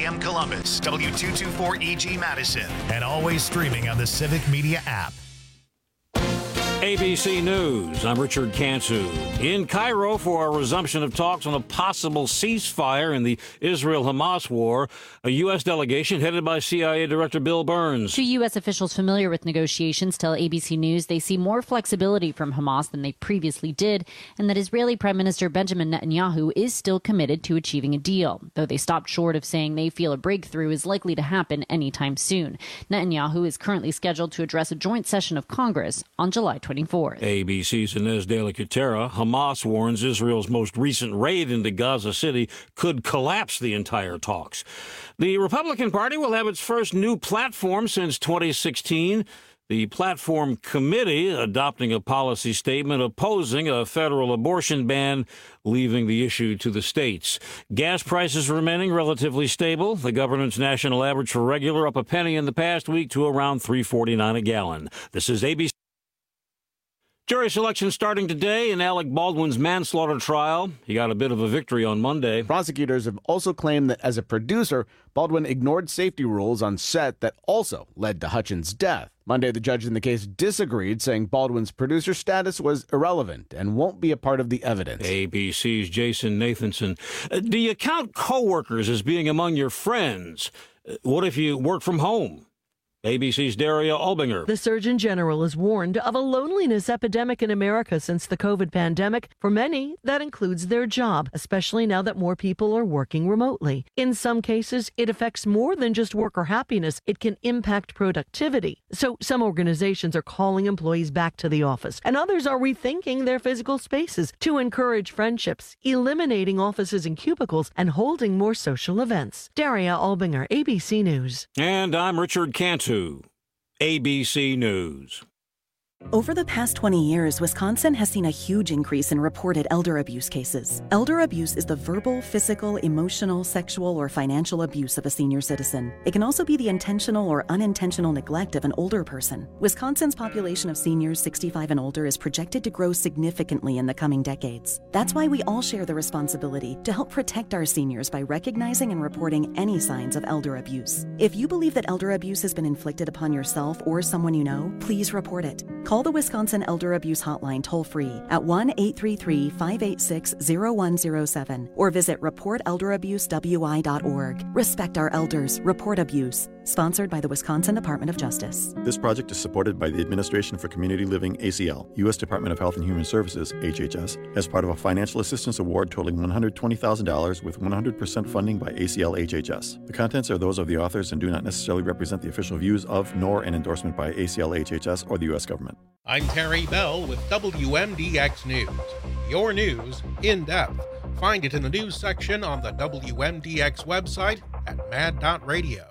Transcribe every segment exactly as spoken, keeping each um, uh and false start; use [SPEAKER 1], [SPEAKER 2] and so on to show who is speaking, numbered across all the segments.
[SPEAKER 1] M Columbus, W two twenty-four E G Madison, and always streaming on the Civic Media app.
[SPEAKER 2] A B C News, I'm Richard Cantu. In Cairo for a resumption of talks on a possible ceasefire in the Israel-Hamas war, a U S delegation headed by C I A Director Bill Burns.
[SPEAKER 3] Two U S officials familiar with negotiations tell A B C News they see more flexibility from Hamas than they previously did, and that Israeli Prime Minister Benjamin Netanyahu is still committed to achieving a deal, though they stopped short of saying they feel a breakthrough is likely to happen anytime soon. Netanyahu is currently scheduled to address a joint session of Congress on July twenty-fourth.
[SPEAKER 2] A B C's Inez de la Cutera. Hamas warns Israel's most recent raid into Gaza City could collapse the entire talks. The Republican Party will have its first new platform since twenty sixteen. The Platform Committee adopting a policy statement opposing a federal abortion ban, leaving the issue to the states. Gas prices remaining relatively stable. The government's national average for regular up a penny in the past week to around three forty-nine a gallon. This is A B C. Jury selection starting today in Alec Baldwin's manslaughter trial. He got a bit of a victory on Monday.
[SPEAKER 4] Prosecutors have also claimed that as a producer, Baldwin ignored safety rules on set that also led to Hutchins' death. Monday, the judge in the case disagreed, saying Baldwin's producer status was irrelevant and won't be a part of the evidence.
[SPEAKER 2] A B C's Jason Nathanson. Uh, do you count coworkers as being among your friends? Uh, what if you work from home? A B C's Daria Albinger.
[SPEAKER 5] The Surgeon General has warned of a loneliness epidemic in America since the COVID pandemic. For many, that includes their job, especially now that more people are working remotely. In some cases, it affects more than just worker happiness. It can impact productivity. So some organizations are calling employees back to the office, and others are rethinking their physical spaces to encourage friendships, eliminating offices and cubicles, and holding more social events. Daria Albinger, A B C News.
[SPEAKER 2] And I'm Richard Cantu. A B C News.
[SPEAKER 6] Over the past twenty years, Wisconsin has seen a huge increase in reported elder abuse cases. Elder abuse is the verbal, physical, emotional, sexual, or financial abuse of a senior citizen. It can also be the intentional or unintentional neglect of an older person. Wisconsin's population of seniors sixty-five and older is projected to grow significantly in the coming decades. That's why we all share the responsibility to help protect our seniors by recognizing and reporting any signs of elder abuse. If you believe that elder abuse has been inflicted upon yourself or someone you know, please report it. Call the Wisconsin Elder Abuse Hotline toll-free at one eight three three, five eight six, zero one zero seven or visit report elder abuse w i dot org. Respect our elders. Report abuse. Sponsored by the Wisconsin Department of Justice.
[SPEAKER 7] This project is supported by the Administration for Community Living, A C L, U S Department of Health and Human Services, H H S, as part of a financial assistance award totaling one hundred twenty thousand dollars with one hundred percent funding by A C L H H S. The contents are those of the authors and do not necessarily represent the official views of nor an endorsement by A C L H H S or the U S government.
[SPEAKER 8] I'm Terry Bell with W M D X News. Your news in depth. Find it in the news section on the W M D X website at mad dot radio.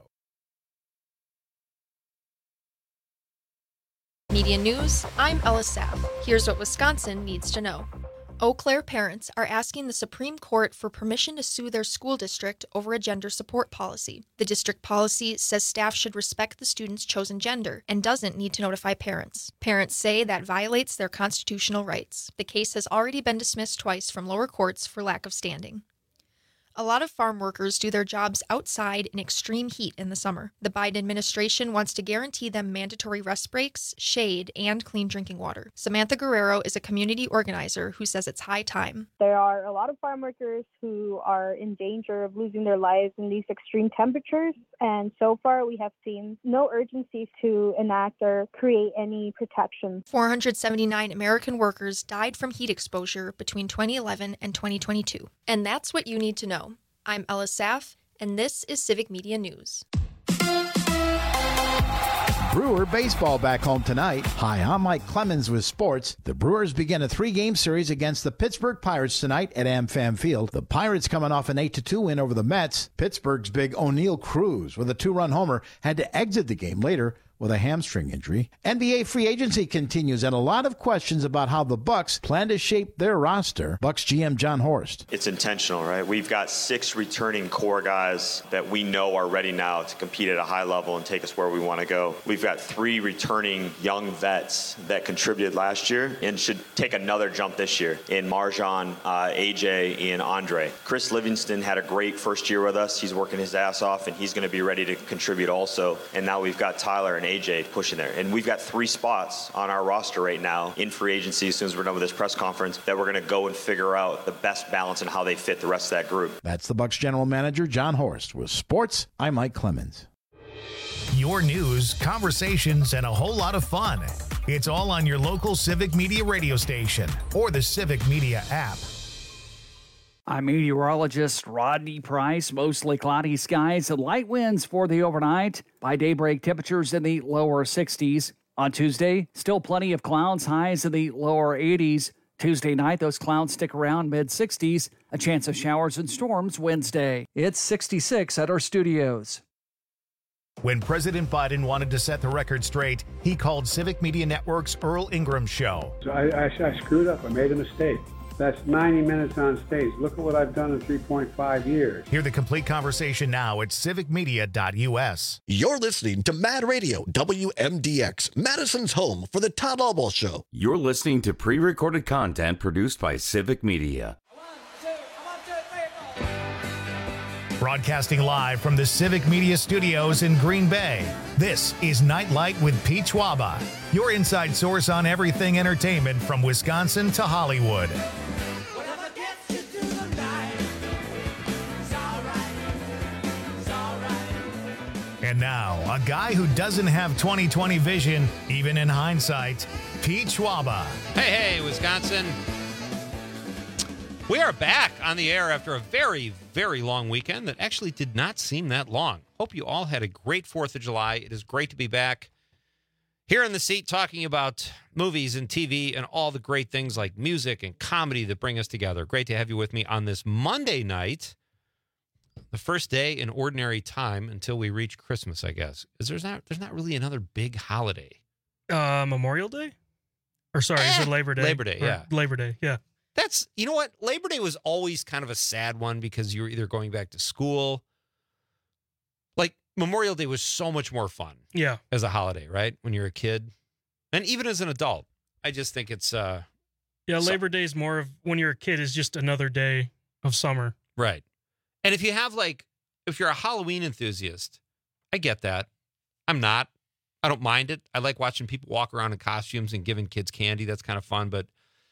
[SPEAKER 9] Media News, I'm Ella Saff. Here's what Wisconsin needs to know. Eau Claire parents are asking the Supreme Court for permission to sue their school district over a gender support policy. The district policy says staff should respect the student's chosen gender and doesn't need to notify parents. Parents say that violates their constitutional rights. The case has already been dismissed twice from lower courts for lack of standing. A lot of farm workers do their jobs outside in extreme heat in the summer. The Biden administration wants to guarantee them mandatory rest breaks, shade, and clean drinking water. Samantha Guerrero is a community organizer who says it's high time.
[SPEAKER 10] There are a lot of farm workers who are in danger of losing their lives in these extreme temperatures, and so far we have seen no urgency to enact or create any protections.
[SPEAKER 9] four hundred seventy-nine American workers died from heat exposure between twenty eleven and twenty twenty-two. And that's what you need to know. I'm Ella Saff, and this is Civic Media News.
[SPEAKER 11] Brewer baseball back home tonight. Hi, I'm Mike Clemens with sports. The Brewers begin a three-game series against the Pittsburgh Pirates tonight at AmFam Field. The Pirates coming off an eight to two win over the Mets. Pittsburgh's big O'Neill Cruz with a two-run homer had to exit the game later with a hamstring injury. N B A free agency continues, and a lot of questions about how the Bucks plan to shape their roster. Bucks G M John Horst.
[SPEAKER 12] It's intentional, right? We've got six returning core guys that we know are ready now to compete at a high level and take us where we want to go. We've got three returning young vets that contributed last year and should take another jump this year in MarJon, uh, A J, and Andre. Chris Livingston had a great first year with us. He's working his ass off, and he's going to be ready to contribute also. And now we've got Tyler and A J pushing there. And we've got three spots on our roster right now in free agency as soon as we're done with this press conference that we're going to go and figure out the best balance and how they fit the rest of that group.
[SPEAKER 11] That's the Bucks general manager, John Horst. With sports, I'm Mike Clemens.
[SPEAKER 1] Your news, conversations, and a whole lot of fun. It's all on your local Civic Media radio station or the Civic Media app.
[SPEAKER 13] I'm meteorologist Rodney Price. Mostly cloudy skies and light winds for the overnight. By daybreak, temperatures in the lower sixties. On Tuesday, still plenty of clouds, highs in the lower eighties. Tuesday night, those clouds stick around mid-sixties. A chance of showers and storms Wednesday. It's sixty-six at our studios.
[SPEAKER 1] When President Biden wanted to set the record straight, he called Civic Media Network's Earl Ingram Show.
[SPEAKER 14] I, I, I screwed up. I made a mistake. That's ninety minutes on stage. Look at what I've done in three point five years.
[SPEAKER 1] Hear the complete conversation now at civic media dot u s.
[SPEAKER 15] You're listening to Mad Radio, W M D X, Madison's home for the Todd Albaugh Show.
[SPEAKER 16] You're listening to pre-recorded content produced by Civic Media.
[SPEAKER 1] Broadcasting live from the Civic Media Studios in Green Bay, this is Nightlight with Pete Schwaba, your inside source on everything entertainment from Wisconsin to Hollywood. And now, a guy who doesn't have twenty twenty vision, even in hindsight, Pete Schwaba.
[SPEAKER 17] Hey, hey, Wisconsin. We are back on the air after a very, very long weekend that actually did not seem that long. Hope you all had a great fourth of July. It is great to be back here in the seat talking about movies and T V and all the great things like music and comedy that bring us together. Great to have you with me on this Monday night, the first day in ordinary time until we reach Christmas, I guess. Is there's not there's not really another big holiday.
[SPEAKER 18] Uh, Memorial Day? Or sorry, eh, is it Labor Day?
[SPEAKER 17] Labor Day,
[SPEAKER 18] or
[SPEAKER 17] yeah.
[SPEAKER 18] Labor Day, yeah.
[SPEAKER 17] That's, you know what? Labor Day was always kind of a sad one because you're either going back to school. Like, Memorial Day was so much more fun.
[SPEAKER 18] Yeah.
[SPEAKER 17] As a holiday, right? When you're a kid. And even as an adult. I just think it's... uh
[SPEAKER 18] Yeah,
[SPEAKER 17] so,
[SPEAKER 18] Labor Day is more of, when you're a kid, is just another day of summer.
[SPEAKER 17] Right. And if you have, like, if you're a Halloween enthusiast, I get that. I'm not. I don't mind it. I like watching people walk around in costumes and giving kids candy. That's kind of fun, but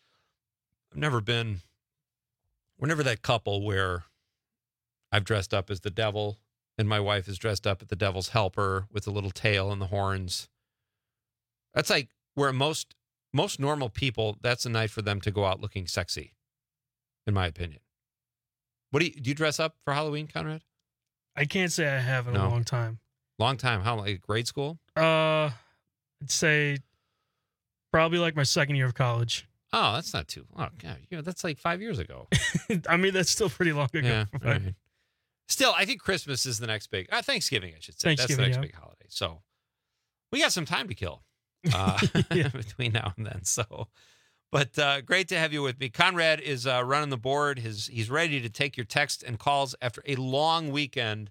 [SPEAKER 17] I've never been, we're never that couple where I've dressed up as the devil and my wife is dressed up as the devil's helper with the little tail and the horns. That's like where most, most normal people, that's a night for them to go out looking sexy, in my opinion. What do you, do you dress up for Halloween, Conrad?
[SPEAKER 18] I can't say I have in
[SPEAKER 17] No.
[SPEAKER 18] a long time.
[SPEAKER 17] Long time. How, like grade school?
[SPEAKER 18] Uh, I'd say probably like my second year of college.
[SPEAKER 17] Oh, that's not too, oh, God, you know, that's like five years ago.
[SPEAKER 18] I mean, that's still pretty long ago.
[SPEAKER 17] Yeah, right. Still, I think Christmas is the next big, uh, Thanksgiving, I should say. That's the
[SPEAKER 18] Thanksgiving,
[SPEAKER 17] next
[SPEAKER 18] yeah.
[SPEAKER 17] big holiday. So we got some time to kill uh, between now and then. So, but uh, great to have you with me. Conrad is uh, running the board. His, he's ready to take your texts and calls after a long weekend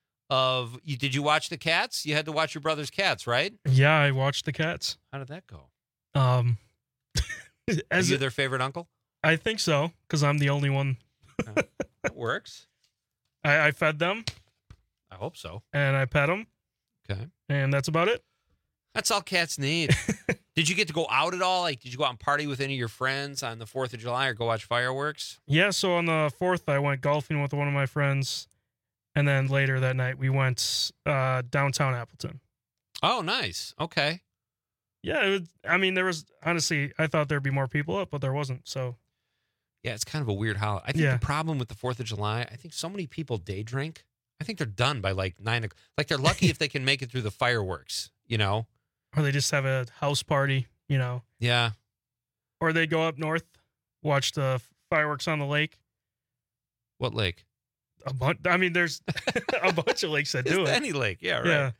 [SPEAKER 17] of, you, did you watch the Cats? You had to watch your brother's Cats, right?
[SPEAKER 18] Yeah, I watched the Cats.
[SPEAKER 17] How did that go?
[SPEAKER 18] Um,
[SPEAKER 17] Are
[SPEAKER 18] as
[SPEAKER 17] you
[SPEAKER 18] it,
[SPEAKER 17] their favorite uncle?
[SPEAKER 18] I think so, because I'm the only one.
[SPEAKER 17] Uh, that works.
[SPEAKER 18] I, I fed them.
[SPEAKER 17] I hope so.
[SPEAKER 18] And I pet them.
[SPEAKER 17] Okay.
[SPEAKER 18] And that's about it.
[SPEAKER 17] That's all cats need. Did you get to go out at all? Like, did you go out and party with any of your friends on the fourth of July or go watch fireworks?
[SPEAKER 18] Yeah, so on the fourth, I went golfing with one of my friends. And then later that night, we went uh, downtown Appleton.
[SPEAKER 17] Oh, nice. Okay.
[SPEAKER 18] Yeah, it was, I mean, there was, honestly, I thought there'd be more people up, but there wasn't, so.
[SPEAKER 17] Yeah, it's kind of a weird holiday. I think
[SPEAKER 18] Yeah.
[SPEAKER 17] the problem with the fourth of July, I think so many people day drink. I think they're done by like nine o'clock. Like, they're lucky if they can make it through the fireworks, you know?
[SPEAKER 18] Or they just have a house party, you know.
[SPEAKER 17] Yeah.
[SPEAKER 18] Or they go up north, watch the fireworks on the lake.
[SPEAKER 17] What lake?
[SPEAKER 18] A bunch. I mean, there's a bunch of lakes that do
[SPEAKER 17] Just
[SPEAKER 18] it.
[SPEAKER 17] any lake. Yeah, right.
[SPEAKER 18] Yeah.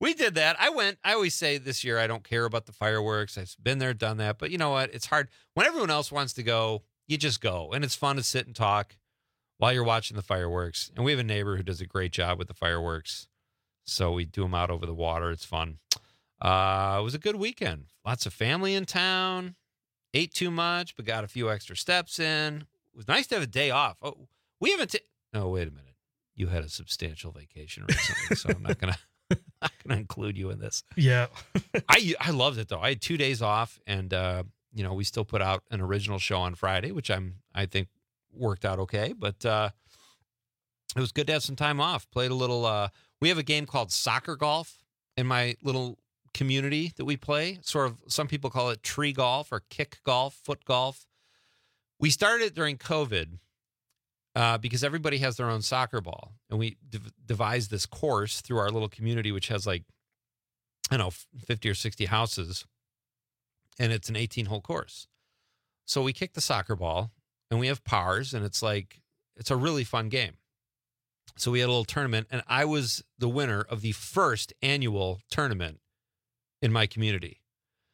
[SPEAKER 17] we did that. I went, I always say this year, I don't care about the fireworks. I've been there, done that. But you know what? It's hard. When everyone else wants to go, you just go. And it's fun to sit and talk while you're watching the fireworks. And we have a neighbor who does a great job with the fireworks. So we do them out over the water. It's fun. Uh, it was a good weekend. Lots of family in town. Ate too much, but got a few extra steps in. It was nice to have a day off. Oh, we haven't. T- no, wait a minute. You had a substantial vacation recently, so I'm not gonna not gonna include you in this.
[SPEAKER 18] Yeah,
[SPEAKER 17] I I loved it though. I had two days off, and uh, you know we still put out an original show on Friday, which I'm I think worked out okay. But uh, it was good to have some time off. Played a little. Uh, we have a game called soccer golf in my little community that we play. Sort of, some people call it tree golf or kick golf, foot golf. We started it during COVID uh, because everybody has their own soccer ball. And we dev- devised this course through our little community, which has like, I don't know, fifty or sixty houses. And it's an eighteen-hole course. So we kick the soccer ball and we have pars, and it's like, it's a really fun game. So we had a little tournament, and I was the winner of the first annual tournament in my community.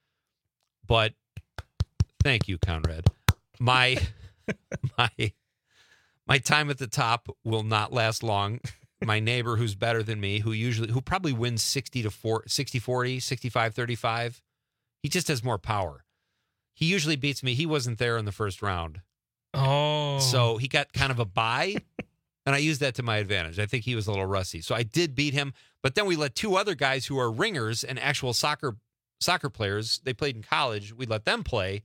[SPEAKER 17] But thank you, Conrad. My my my time at the top will not last long. My neighbor, who's better than me, who usually who probably wins sixty to four, sixty forty, sixty-five thirty-five, he just has more power. He usually beats me. He wasn't there in the first round.
[SPEAKER 18] Oh.
[SPEAKER 17] So he got kind of a bye, and I used that to my advantage. I think he was a little rusty. So I did beat him. But then we let two other guys who are ringers and actual soccer soccer players, they played in college, we let them play.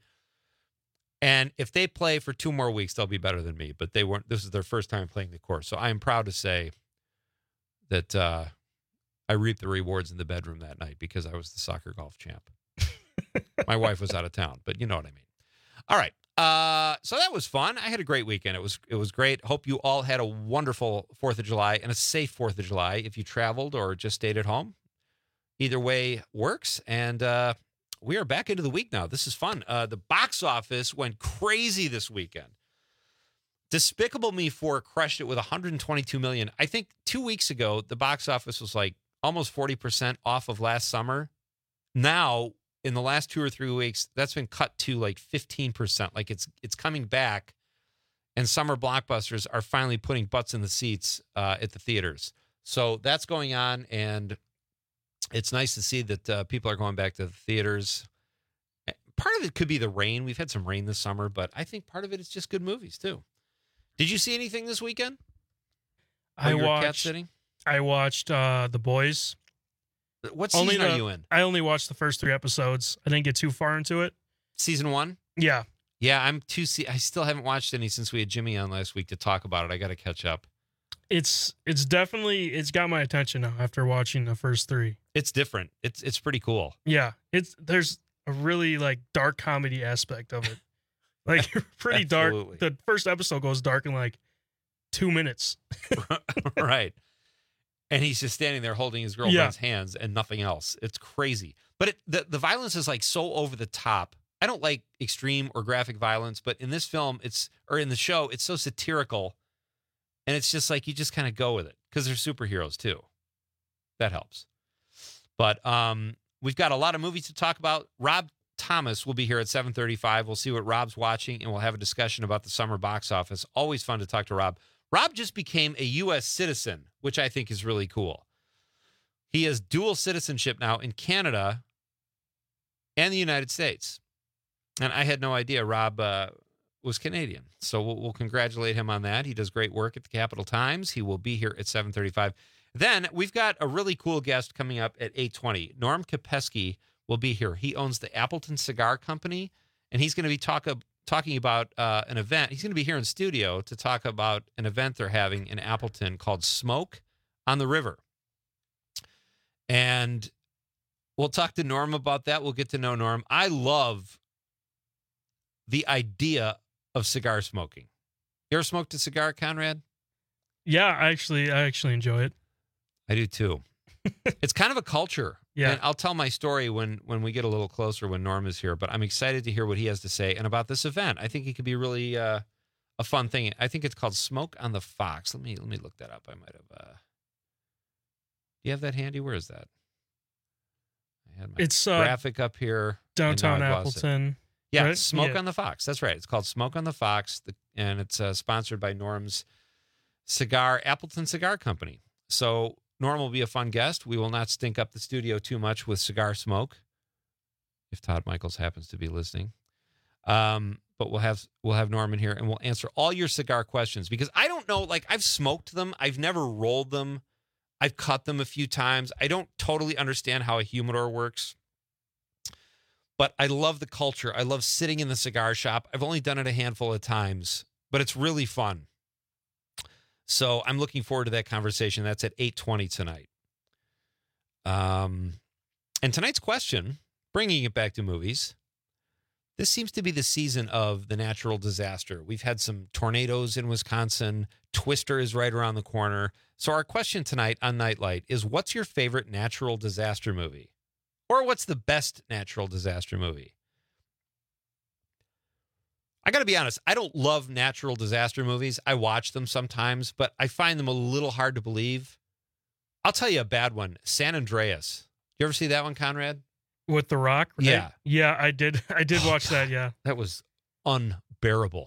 [SPEAKER 17] And if they play for two more weeks, they'll be better than me. But they weren't. This is their first time playing the course. So I am proud to say that uh, I reaped the rewards in the bedroom that night because I was the soccer golf champ. My wife was out of town, but you know what I mean. All right. Uh, so that was fun. I had a great weekend. It was it was great. Hope you all had a wonderful fourth of July and a safe fourth of July if you traveled or just stayed at home. Either way works. And uh, we are back into the week now. This is fun. Uh, the box office went crazy this weekend. Despicable Me four crushed it with one hundred twenty-two million dollars. I think two weeks ago, the box office was like almost forty percent off of last summer. Now, in the last two or three weeks, that's been cut to like fifteen percent. Like it's it's coming back, and summer blockbusters are finally putting butts in the seats uh, at the theaters. So that's going on, and it's nice to see that uh, people are going back to the theaters. Part of it could be the rain. We've had some rain this summer, but I think part of it is just good movies, too. Did you see anything this weekend?
[SPEAKER 18] I watched,
[SPEAKER 17] cat
[SPEAKER 18] I watched uh, The Boys.
[SPEAKER 17] What season
[SPEAKER 18] only
[SPEAKER 17] are
[SPEAKER 18] the,
[SPEAKER 17] you in?
[SPEAKER 18] I only watched the first three episodes. I didn't get too far into it.
[SPEAKER 17] Season one?
[SPEAKER 18] Yeah.
[SPEAKER 17] Yeah, I'm too. Se- I still haven't watched any since we had Jimmy on last week to talk about it. I got to catch up.
[SPEAKER 18] It's it's definitely it's got my attention now after watching the first three.
[SPEAKER 17] It's different. It's it's pretty cool.
[SPEAKER 18] Yeah, it's there's a really like dark comedy aspect of it. Like pretty dark. The first episode goes dark in like two minutes.
[SPEAKER 17] Right. And he's just standing there holding his girlfriend's
[SPEAKER 18] yeah.
[SPEAKER 17] hands and nothing else. It's crazy. But it, the, the violence is like so over the top. I don't like extreme or graphic violence, but in this film, it's or in the show, it's so satirical. And it's just like you just kind of go with it because they're superheroes too. That helps. But um, we've got a lot of movies to talk about. Rob Thomas will be here at seven thirty-five. We'll see what Rob's watching, and we'll have a discussion about the summer box office. Always fun to talk to Rob. Rob just became a U S citizen, which I think is really cool. He has dual citizenship now in Canada and the United States. And I had no idea Rob uh, was Canadian. So we'll, we'll congratulate him on that. He does great work at the Capital Times. He will be here at seven thirty-five. Then we've got a really cool guest coming up at eight twenty. Norm Kopeski will be here. He owns the Appleton Cigar Company, and he's going to be talk, talking about uh, an event. He's going to be here in studio to talk about an event they're having in Appleton called Smoke on the River. And we'll talk to Norm about that. We'll get to know Norm. I love the idea of cigar smoking. You ever smoked a cigar, Conrad?
[SPEAKER 18] Yeah, I actually, I actually enjoy it.
[SPEAKER 17] I do too. It's kind of a culture.
[SPEAKER 18] Yeah.
[SPEAKER 17] And I'll tell my story when, when we get a little closer when Norm is here, but I'm excited to hear what he has to say and about this event. I think it could be really uh, a fun thing. I think it's called Smoke on the Fox. Let me let me look that up. I might have. Uh... Do you have that handy? Where is that? had my
[SPEAKER 18] it's uh,
[SPEAKER 17] graphic up here.
[SPEAKER 18] Downtown Appleton.
[SPEAKER 17] Yeah,
[SPEAKER 18] right?
[SPEAKER 17] Smoke
[SPEAKER 18] yeah.
[SPEAKER 17] on the Fox. That's right. It's called Smoke on the Fox, the, and it's uh, sponsored by Norm's Cigar, Appleton Cigar Company. So Norm will be a fun guest. We will not stink up the studio too much with cigar smoke, if Todd Michaels happens to be listening. Um, but we'll have we'll have Norman here, and we'll answer all your cigar questions, because I don't know, like, I've smoked them. I've never rolled them. I've cut them a few times. I don't totally understand how a humidor works, but I love the culture. I love sitting in the cigar shop. I've only done it a handful of times, but it's really fun. So I'm looking forward to that conversation. That's at eight twenty tonight. Um, and tonight's question, bringing it back to movies, this seems to be the season of the natural disaster. We've had some tornadoes in Wisconsin. Twister is right around the corner. So our question tonight on Nightlight is, what's your favorite natural disaster movie? Or what's the best natural disaster movie? I got to be honest, I don't love natural disaster movies. I watch them sometimes, but I find them a little hard to believe. I'll tell you a bad one, San Andreas. You ever see that one, Conrad?
[SPEAKER 18] With The Rock? Right?
[SPEAKER 17] Yeah.
[SPEAKER 18] Yeah, I did. I did
[SPEAKER 17] Oh,
[SPEAKER 18] watch
[SPEAKER 17] God.
[SPEAKER 18] that, yeah.
[SPEAKER 17] That was unbearable.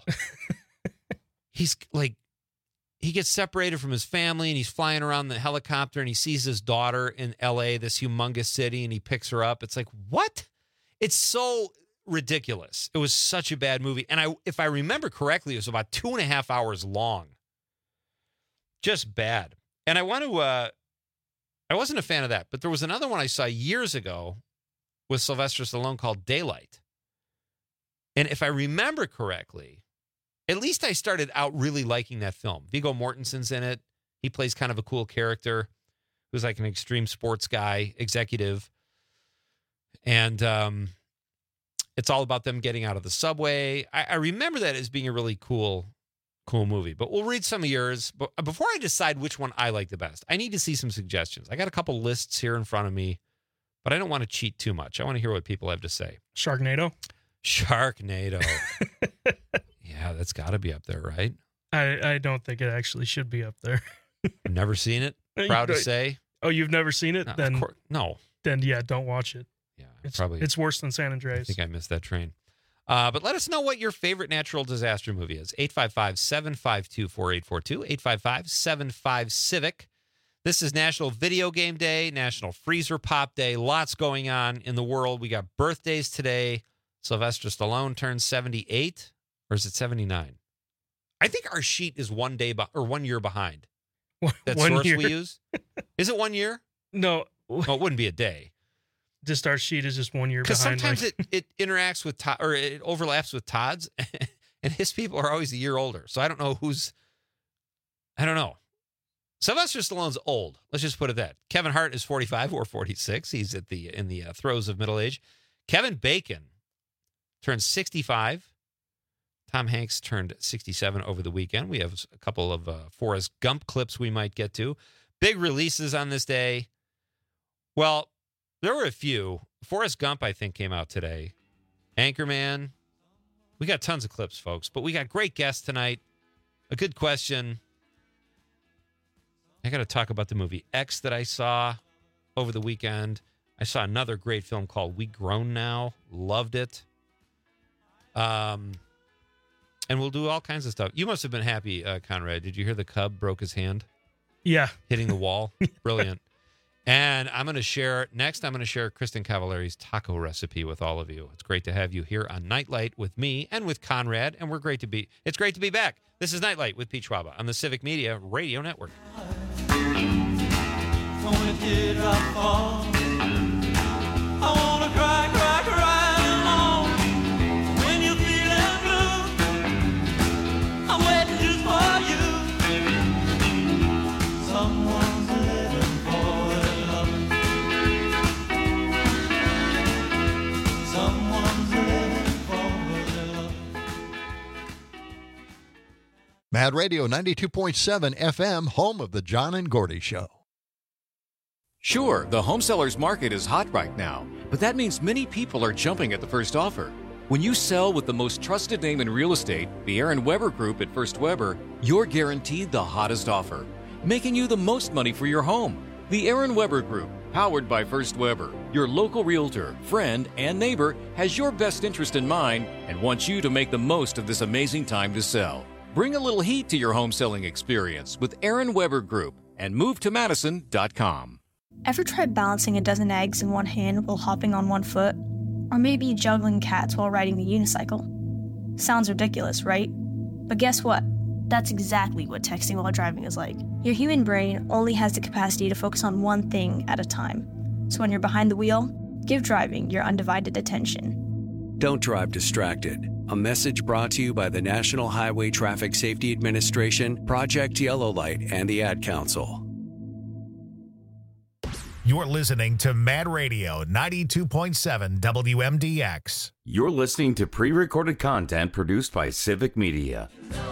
[SPEAKER 17] He's like, he gets separated from his family, and he's flying around the helicopter, and he sees his daughter in L A, this humongous city, and he picks her up. It's like, what? It's so ridiculous. It was such a bad movie. And I, if I remember correctly, it was about two and a half hours long. Just bad. And I want to, uh, I wasn't a fan of that, but there was another one I saw years ago with Sylvester Stallone called Daylight. And if I remember correctly, at least I started out really liking that film. Viggo Mortensen's in it. He plays kind of a cool character who's like an extreme sports guy, executive. And um, it's all about them getting out of the subway. I, I remember that as being a really cool, cool movie. But we'll read some of yours. But before I decide which one I like the best, I need to see some suggestions. I got a couple lists here in front of me, but I don't want to cheat too much. I want to hear what people have to say.
[SPEAKER 18] Sharknado?
[SPEAKER 17] Sharknado. Yeah, that's got to be up there, right?
[SPEAKER 18] I, I don't think it actually should be up there.
[SPEAKER 17] Never seen it? Proud to say.
[SPEAKER 18] Oh, you've never seen it?
[SPEAKER 17] No,
[SPEAKER 18] then
[SPEAKER 17] of course, no.
[SPEAKER 18] Then, yeah, don't watch it.
[SPEAKER 17] Yeah,
[SPEAKER 18] it's,
[SPEAKER 17] probably.
[SPEAKER 18] It's worse than San Andreas.
[SPEAKER 17] I think I missed that train. Uh, but let us know what your favorite natural disaster movie is. eight five five, seven five two, four eight four two, eight five five, seven five, CIVIC. This is National Video Game Day, National Freezer Pop Day. Lots going on in the world. We got birthdays today. Sylvester Stallone turned seventy-eight, or is it seventy-nine? I think our sheet is one day be- or one year behind. That
[SPEAKER 18] one
[SPEAKER 17] source
[SPEAKER 18] year.
[SPEAKER 17] we use. Is it one year?
[SPEAKER 18] No.
[SPEAKER 17] No, it wouldn't be a day.
[SPEAKER 18] Just our sheet is just one year
[SPEAKER 17] Because
[SPEAKER 18] behind.
[SPEAKER 17] sometimes
[SPEAKER 18] like,
[SPEAKER 17] it, it interacts with Todd, or it overlaps with Todd's, and his people are always a year older. So I don't know who's, I don't know. Sylvester Stallone's old. Let's just put it that. Kevin Hart is forty-five or forty-six. He's at the in the uh, throes of middle age. Kevin Bacon turned sixty-five. Tom Hanks turned sixty-seven over the weekend. We have a couple of uh, Forrest Gump clips we might get to. Big releases on this day. Well, there were a few. Forrest Gump, I think, came out today. Anchorman. We got tons of clips, folks, but we got great guests tonight. A good question. I got to talk about the movie X that I saw over the weekend. I saw another great film called We Grown Now. Loved it. Um, and we'll do all kinds of stuff. You must have been happy, uh, Conrad. Did you hear the Cub broke his hand?
[SPEAKER 18] Yeah.
[SPEAKER 17] Hitting the wall. Brilliant. And I'm going to share, next I'm going to share Kristen Cavallari's taco recipe with all of you. It's great to have you here on Nightlight with me and with Conrad, and we're great to be, it's great to be back. This is Nightlight with Pete Schwaba on the Civic Media Radio Network.
[SPEAKER 19] Mad Radio ninety-two point seven F M, home of the John and Gordy Show.
[SPEAKER 20] Sure, the home seller's market is hot right now, but that means many people are jumping at the first offer. When you sell with the most trusted name in real estate, the Aaron Weber Group at First Weber, you're guaranteed the hottest offer, making you the most money for your home. The Aaron Weber Group, powered by First Weber, your local realtor, friend, and neighbor, has your best interest in mind and wants you to make the most of this amazing time to sell. Bring a little heat to your home selling experience with Aaron Weber Group and move to madison dot com.
[SPEAKER 21] Ever tried balancing a dozen eggs in one hand while hopping on one foot? Or maybe juggling cats while riding the unicycle? Sounds ridiculous, right? But guess what? That's exactly what texting while driving is like. Your human brain only has the capacity to focus on one thing at a time. So when you're behind the wheel, give driving your undivided attention.
[SPEAKER 22] Don't drive distracted. A message brought to you by the National Highway Traffic Safety Administration, Project Yellow Light, and the Ad Council.
[SPEAKER 1] You're listening to Mad Radio ninety-two point seven W M D X.
[SPEAKER 16] You're listening to pre-recorded content produced by Civic Media.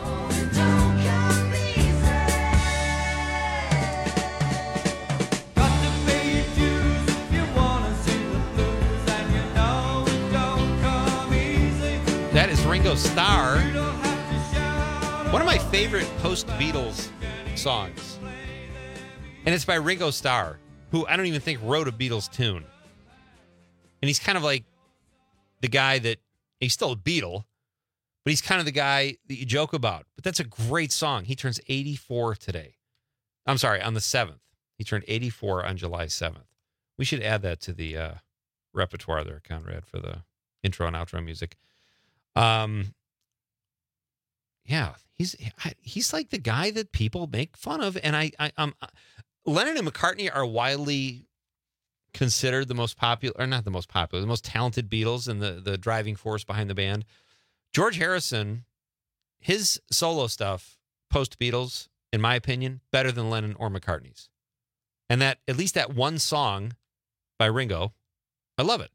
[SPEAKER 17] That is Ringo Starr. One of my favorite post-Beatles songs. And it's by Ringo Starr, who I don't even think wrote a Beatles tune. And he's kind of like the guy that, he's still a Beatle, but he's kind of the guy that you joke about. But that's a great song. He turns eighty-four today. I'm sorry, on the seventh. He turned eighty-four on July seventh. We should add that to the uh, repertoire there, Conrad, for the intro and outro music. Um, yeah, he's he's like the guy that people make fun of, and I, I um, Lennon and McCartney are widely considered the most popular, or not the most popular, the most talented Beatles and the the driving force behind the band. George Harrison, his solo stuff post Beatles, in my opinion, better than Lennon or McCartney's, and that at least that one song by Ringo, I love it.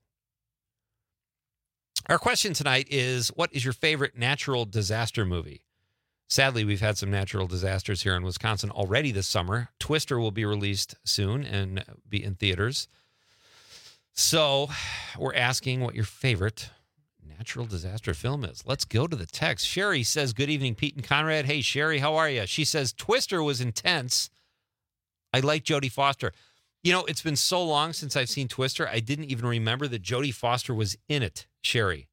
[SPEAKER 17] Our question tonight is, what is your favorite natural disaster movie? Sadly, we've had some natural disasters here in Wisconsin already this summer. Twister will be released soon and be in theaters. So we're asking what your favorite natural disaster film is. Let's go to the text. Sherry says, good evening, Pete and Conrad. Hey, Sherry, how are you? She says, Twister was intense. I like Jodie Foster. You know, it's been so long since I've seen Twister, I didn't even remember that Jodie Foster was in it, Sherry.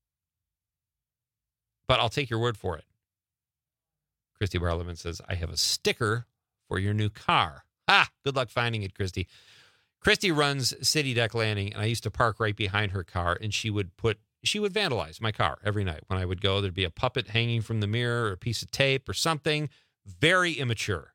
[SPEAKER 17] But I'll take your word for it. Christy Barleman says, I have a sticker for your new car. Ah, good luck finding it, Christy. Christy runs City Deck Landing, and I used to park right behind her car, and she would put, she would vandalize my car every night. When I would go, there'd be a puppet hanging from the mirror or a piece of tape or something. Very immature.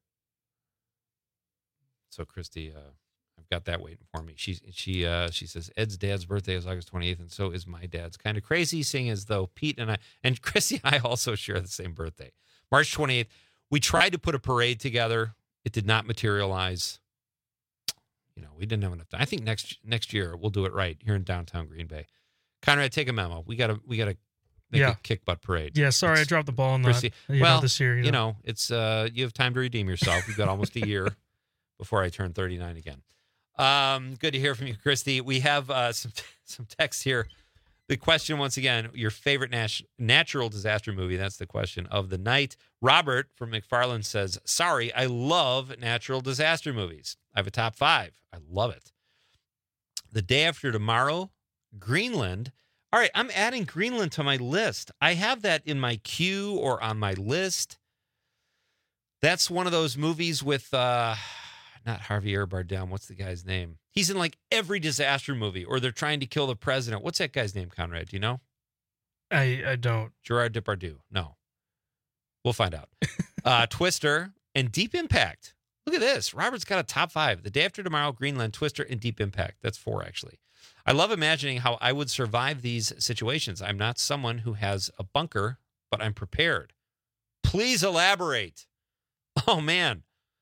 [SPEAKER 17] So Christy, uh, I've got that waiting for me. She she uh, she says Ed's dad's birthday is August twenty-eighth, and so is my dad's. Kind of crazy, seeing as though Pete and I and Christy and I also share the same birthday, March twenty-eighth. We tried to put a parade together. It did not materialize. You know, we didn't have enough time. I think next next year we'll do it right here in downtown Green Bay. Conrad, take a memo. We gotta we gotta make
[SPEAKER 18] yeah.
[SPEAKER 17] a kick butt parade.
[SPEAKER 18] Yeah, sorry,
[SPEAKER 17] it's,
[SPEAKER 18] I dropped the ball on
[SPEAKER 17] Christy,
[SPEAKER 18] that. You
[SPEAKER 17] well,
[SPEAKER 18] know, this year, you know.
[SPEAKER 17] you know, it's uh, you have time to redeem yourself. We've got almost a year before I turn thirty-nine again. Um, good to hear from you, Christy. We have uh, some some text here. The question, once again, your favorite nat- natural disaster movie. That's the question of the night. Robert from McFarland says, sorry, I love natural disaster movies. I have a top five. I love it. The Day After Tomorrow, Greenland. All right, I'm adding Greenland to my list. I have that in my queue or on my list. That's one of those movies with... Uh, Not Javier Bardem. What's the guy's name? He's in like every disaster movie, or they're trying to kill the president. What's that guy's name, Conrad? Do you know?
[SPEAKER 18] I I don't.
[SPEAKER 17] Gerard Depardieu. No. We'll find out. uh, Twister and Deep Impact. Look at this. Robert's got a top five. The Day After Tomorrow, Greenland, Twister, and Deep Impact. That's four, actually. I love imagining how I would survive these situations. I'm not someone who has a bunker, but I'm prepared. Please elaborate. Oh, man.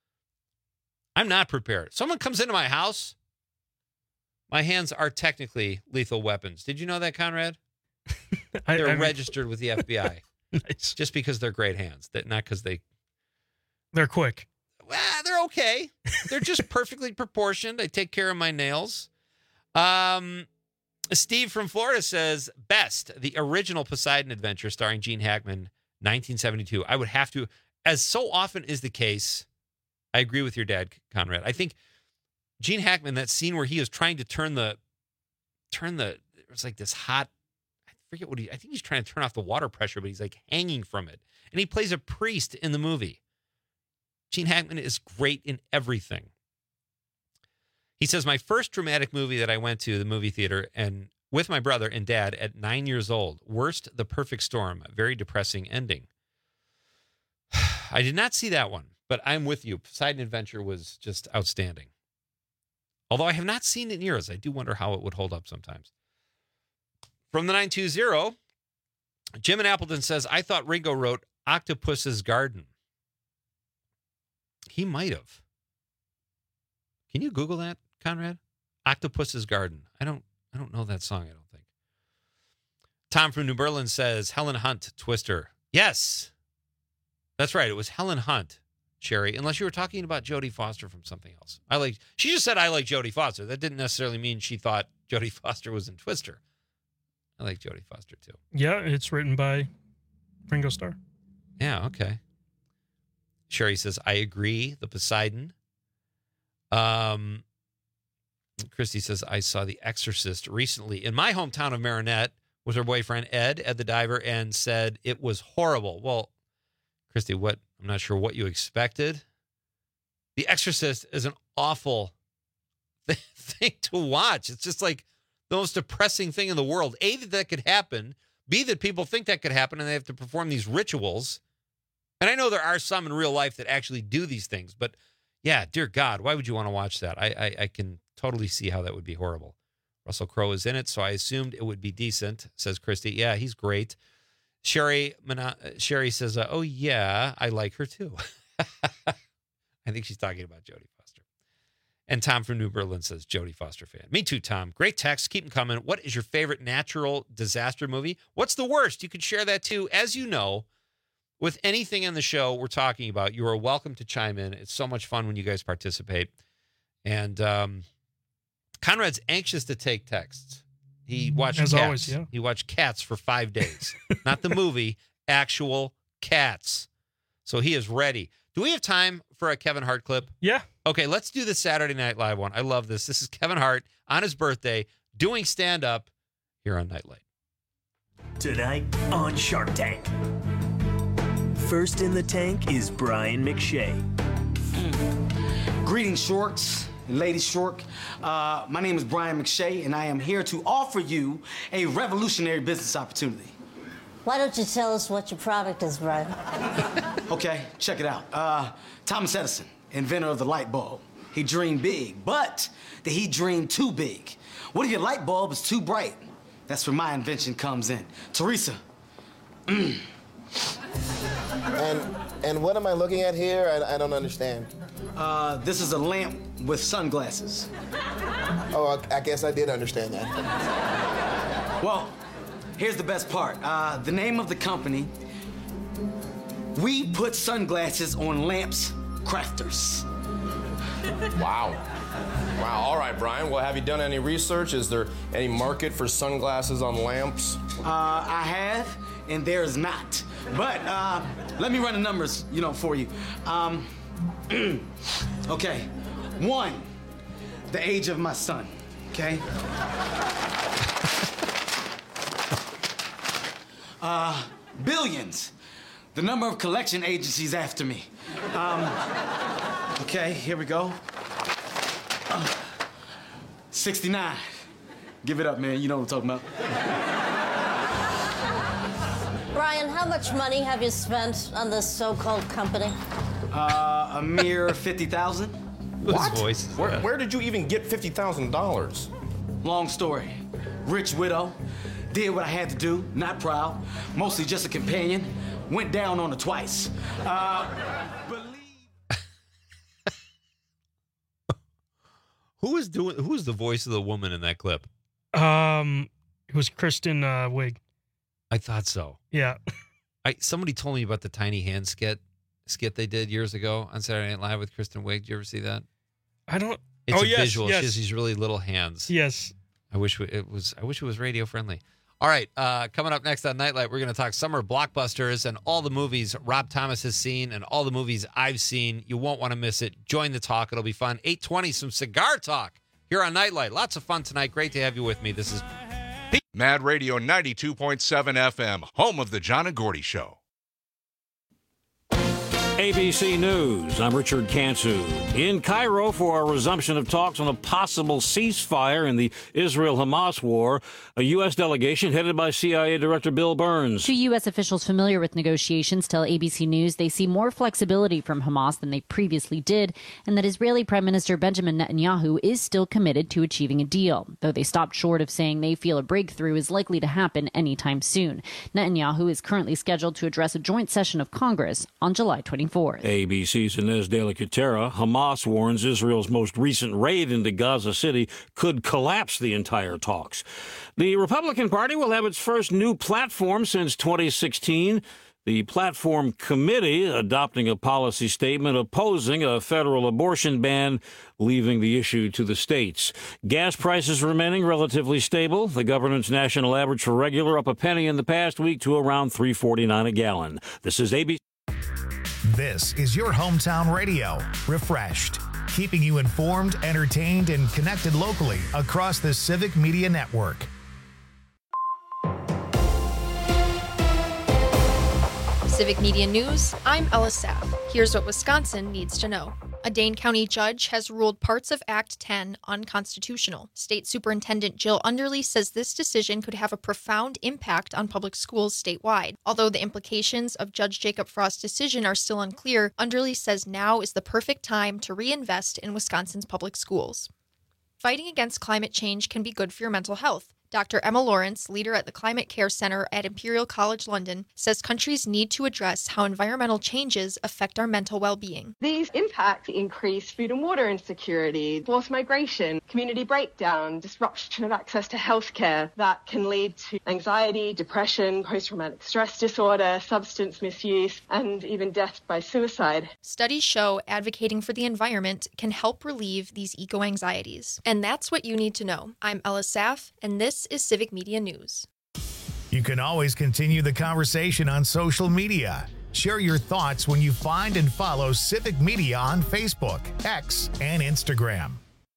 [SPEAKER 17] I'm not prepared. Someone comes into my house, my hands are technically lethal weapons. Did you know that, Conrad?
[SPEAKER 18] I,
[SPEAKER 17] they're
[SPEAKER 18] I mean,
[SPEAKER 17] registered with the F B I.
[SPEAKER 18] Nice.
[SPEAKER 17] Just because they're great hands, that not because they...
[SPEAKER 18] They're quick.
[SPEAKER 17] Well, they're okay. They're just perfectly proportioned. I take care of my nails. Um, Steve from Florida says, best, the original Poseidon Adventure starring Gene Hackman, nineteen seventy-two. I would have to, as so often is the case... I agree with your dad, Conrad. I think Gene Hackman, that scene where he is trying to turn the, turn the, it was like this hot, I forget what he, I think he's trying to turn off the water pressure, but he's like hanging from it. And he plays a priest in the movie. Gene Hackman is great in everything. He says, my first dramatic movie that I went to the movie theater and with my brother and dad at nine years old, Worst, The Perfect Storm, a very depressing ending. I did not see that one, but I'm with you. Poseidon Adventure was just outstanding. Although I have not seen it in years, I do wonder how it would hold up sometimes. From the nine two zero, Jim in Appleton says, I thought Ringo wrote Octopus's Garden. He might have. Can you Google that, Conrad? Octopus's Garden. I don't I don't know that song, I don't think. Tom from New Berlin says, Helen Hunt, Twister. Yes. That's right. It was Helen Hunt, Sherry, unless you were talking about Jodie Foster from something else. I like. She just said I like Jodie Foster. That didn't necessarily mean she thought Jodie Foster was in Twister. I like Jodie Foster, too.
[SPEAKER 18] Yeah, it's written by Ringo Starr.
[SPEAKER 17] Yeah, okay. Sherry says, I agree. The Poseidon. Um, Christy says, I saw The Exorcist recently in my hometown of Marinette with her boyfriend, Ed, Ed the Diver, and said it was horrible. Well, Christy, what? I'm not sure what you expected. The Exorcist is an awful th- thing to watch. It's just like the most depressing thing in the world. A, that that could happen. B, that people think that could happen and they have to perform these rituals. And I know there are some in real life that actually do these things. But yeah, dear God, why would you want to watch that? I, I, I can totally see how that would be horrible. Russell Crowe is in it, so I assumed it would be decent, says Christy. Yeah, he's great. Sherry Sherry says, uh, oh, yeah, I like her, too. I think she's talking about Jodie Foster. And Tom from New Berlin says, Jodie Foster fan. Me too, Tom. Great text. Keep them coming. What is your favorite natural disaster movie? What's the worst? You can share that, too. As you know, with anything on the show we're talking about, you are welcome to chime in. It's so much fun when you guys participate. And um, Conrad's anxious to take texts. He watched
[SPEAKER 18] As
[SPEAKER 17] Cats.
[SPEAKER 18] always, yeah.
[SPEAKER 17] He watched Cats for five days. Not the movie, actual Cats. So he is ready. Do we have time for a Kevin Hart clip?
[SPEAKER 18] Yeah.
[SPEAKER 17] Okay, let's do the Saturday Night Live one. I love this. This is Kevin Hart on his birthday doing stand-up here on Nightlight.
[SPEAKER 3] Tonight on Shark Tank. First in the tank is Brian McShay.
[SPEAKER 4] Greetings, Shorks and Lady Shork. Uh, my name is Brian McShay, and I am here to offer you a revolutionary business opportunity.
[SPEAKER 23] Why don't you tell us what your product is, Brian?
[SPEAKER 4] Okay, check it out. Uh, Thomas Edison, inventor of the light bulb. He dreamed big, but did he dream too big? What if your light bulb is too bright? That's where my invention comes in. Teresa.
[SPEAKER 24] And and what am I looking at here? I, I don't understand.
[SPEAKER 4] Uh, this is a lamp with sunglasses.
[SPEAKER 24] Oh, I, I guess I did understand that.
[SPEAKER 4] Well, here's the best part. Uh, the name of the company, we put sunglasses on lamps, crafters.
[SPEAKER 25] Wow. Wow, all right, Brian. Well, have you done any research? Is there any market for sunglasses on lamps?
[SPEAKER 4] Uh, I have, and there is not. But uh, let me run the numbers, you know, for you. Um, okay, one, the age of my son, okay? uh, billions, the number of collection agencies after me. Um, okay, here we go. Uh, sixty-nine. Give it up, man. You know what I'm talking about.
[SPEAKER 23] Brian, how much money have you spent on this so-called company?
[SPEAKER 4] Uh, a mere fifty thousand.
[SPEAKER 25] What? Voice where, yeah. where did you even get fifty thousand dollars?
[SPEAKER 4] Long story. Rich widow. Did what I had to do. Not proud. Mostly just a companion. Went down on her twice. Uh,
[SPEAKER 17] Who is doing? Who is the voice of the woman in that clip?
[SPEAKER 18] Um, it was Kristen uh, Wiig.
[SPEAKER 17] I thought so.
[SPEAKER 18] Yeah.
[SPEAKER 17] I somebody told me about the tiny hand skit skit they did years ago on Saturday Night Live with Kristen Wiig. Did you ever see that?
[SPEAKER 18] I don't.
[SPEAKER 17] It's
[SPEAKER 18] oh,
[SPEAKER 17] a
[SPEAKER 18] yes,
[SPEAKER 17] visual.
[SPEAKER 18] Yes.
[SPEAKER 17] She has these really little hands.
[SPEAKER 18] Yes.
[SPEAKER 17] I wish it was. I wish it was radio friendly. All right, uh, coming up next on Nightlight, we're going to talk summer blockbusters and all the movies Rob Thomas has seen and all the movies I've seen. You won't want to miss it. Join the talk. It'll be fun. eight twenty, some cigar talk here on Nightlight. Lots of fun tonight. Great to have you with me. This is Pete.
[SPEAKER 2] Mad Radio ninety-two point seven F M, home of the John and Gordy Show.
[SPEAKER 5] A B C News, I'm Richard Cantu. In Cairo for a resumption of talks on a possible ceasefire in the Israel-Hamas war, a U S delegation headed by C I A Director Bill Burns.
[SPEAKER 6] Two U S officials familiar with negotiations tell A B C News they see more flexibility from Hamas than they previously did, and that Israeli Prime Minister Benjamin Netanyahu is still committed to achieving a deal, though they stopped short of saying they feel a breakthrough is likely to happen anytime soon. Netanyahu is currently scheduled to address a joint session of Congress on July twenty-fourth.
[SPEAKER 5] A B C's Inez de la Cutera. Hamas warns Israel's most recent raid into Gaza City could collapse the entire talks. The Republican Party will have its first new platform since twenty sixteen. The Platform Committee adopting a policy statement opposing a federal abortion ban, leaving the issue to the states. Gas prices remaining relatively stable. The government's national average for regular up a penny in the past week to around three forty-nine a gallon. This is A B C.
[SPEAKER 1] This is your hometown radio, Refreshed, keeping you informed, entertained, and connected locally across the Civic Media Network.
[SPEAKER 9] Civic Media News, I'm Ella Sapp. Here's what Wisconsin needs to know. A Dane County judge has ruled parts of Act ten unconstitutional. State Superintendent Jill Underly says this decision could have a profound impact on public schools statewide. Although the implications of Judge Jacob Frost's decision are still unclear, Underly says now is the perfect time to reinvest in Wisconsin's public schools. Fighting against climate change can be good for your mental health. Doctor Emma Lawrence, leader at the Climate Care Center at Imperial College London, says countries need to address how environmental changes affect our mental well-being.
[SPEAKER 7] These impacts increase food and water insecurity, forced migration, community breakdown, disruption of access to healthcare that can lead to anxiety, depression, post-traumatic stress disorder, substance misuse, and even death by suicide.
[SPEAKER 9] Studies show advocating for the environment can help relieve these eco-anxieties. And that's what you need to know. I'm Ella Saff, and this is Civic Media News.
[SPEAKER 1] You can always continue the conversation on social media. Share your thoughts when you find and follow Civic Media on Facebook, X, and Instagram.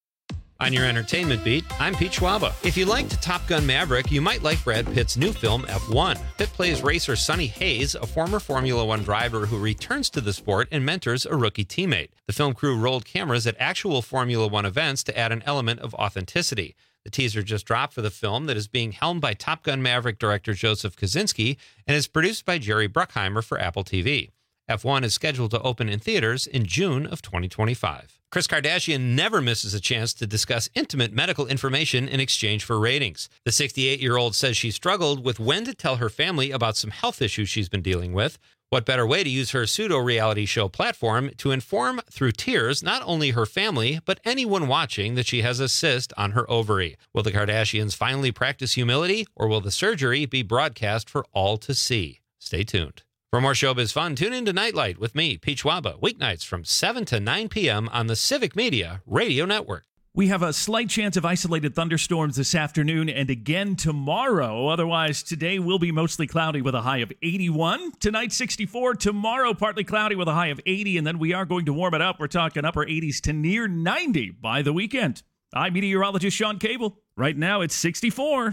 [SPEAKER 17] On your entertainment beat, I'm Pete Schwaba. If you liked Top Gun Maverick, you might like Brad Pitt's new film, F one. Pitt plays racer Sonny Hayes, a former Formula One driver who returns to the sport and mentors a rookie teammate. The film crew rolled cameras at actual Formula One events to add an element of authenticity. The teaser just dropped for the film that is being helmed by Top Gun Maverick director Joseph Kosinski and is produced by Jerry Bruckheimer for Apple T V. F one is scheduled to open in theaters in June of twenty twenty-five. Kris Kardashian never misses a chance to discuss intimate medical information in exchange for ratings. The sixty-eight-year-old says she struggled with when to tell her family about some health issues she's been dealing with. What better way to use her pseudo-reality show platform to inform through tears not only her family, but anyone watching that she has a cyst on her ovary? Will the Kardashians finally practice humility, or will the surgery be broadcast for all to see? Stay tuned. For more showbiz fun, tune in to Nightlight with me, Pete Schwaba, weeknights from seven to nine p.m. on the Civic Media Radio Network.
[SPEAKER 8] We have a slight chance of isolated thunderstorms this afternoon and again tomorrow. Otherwise, today will be mostly cloudy with a high of eighty-one. Tonight, sixty-four. Tomorrow, partly cloudy with a high of eighty. And then we are going to warm it up. We're talking upper eighties to near ninety by the weekend. I'm meteorologist Sean Cable. Right now, it's sixty-four.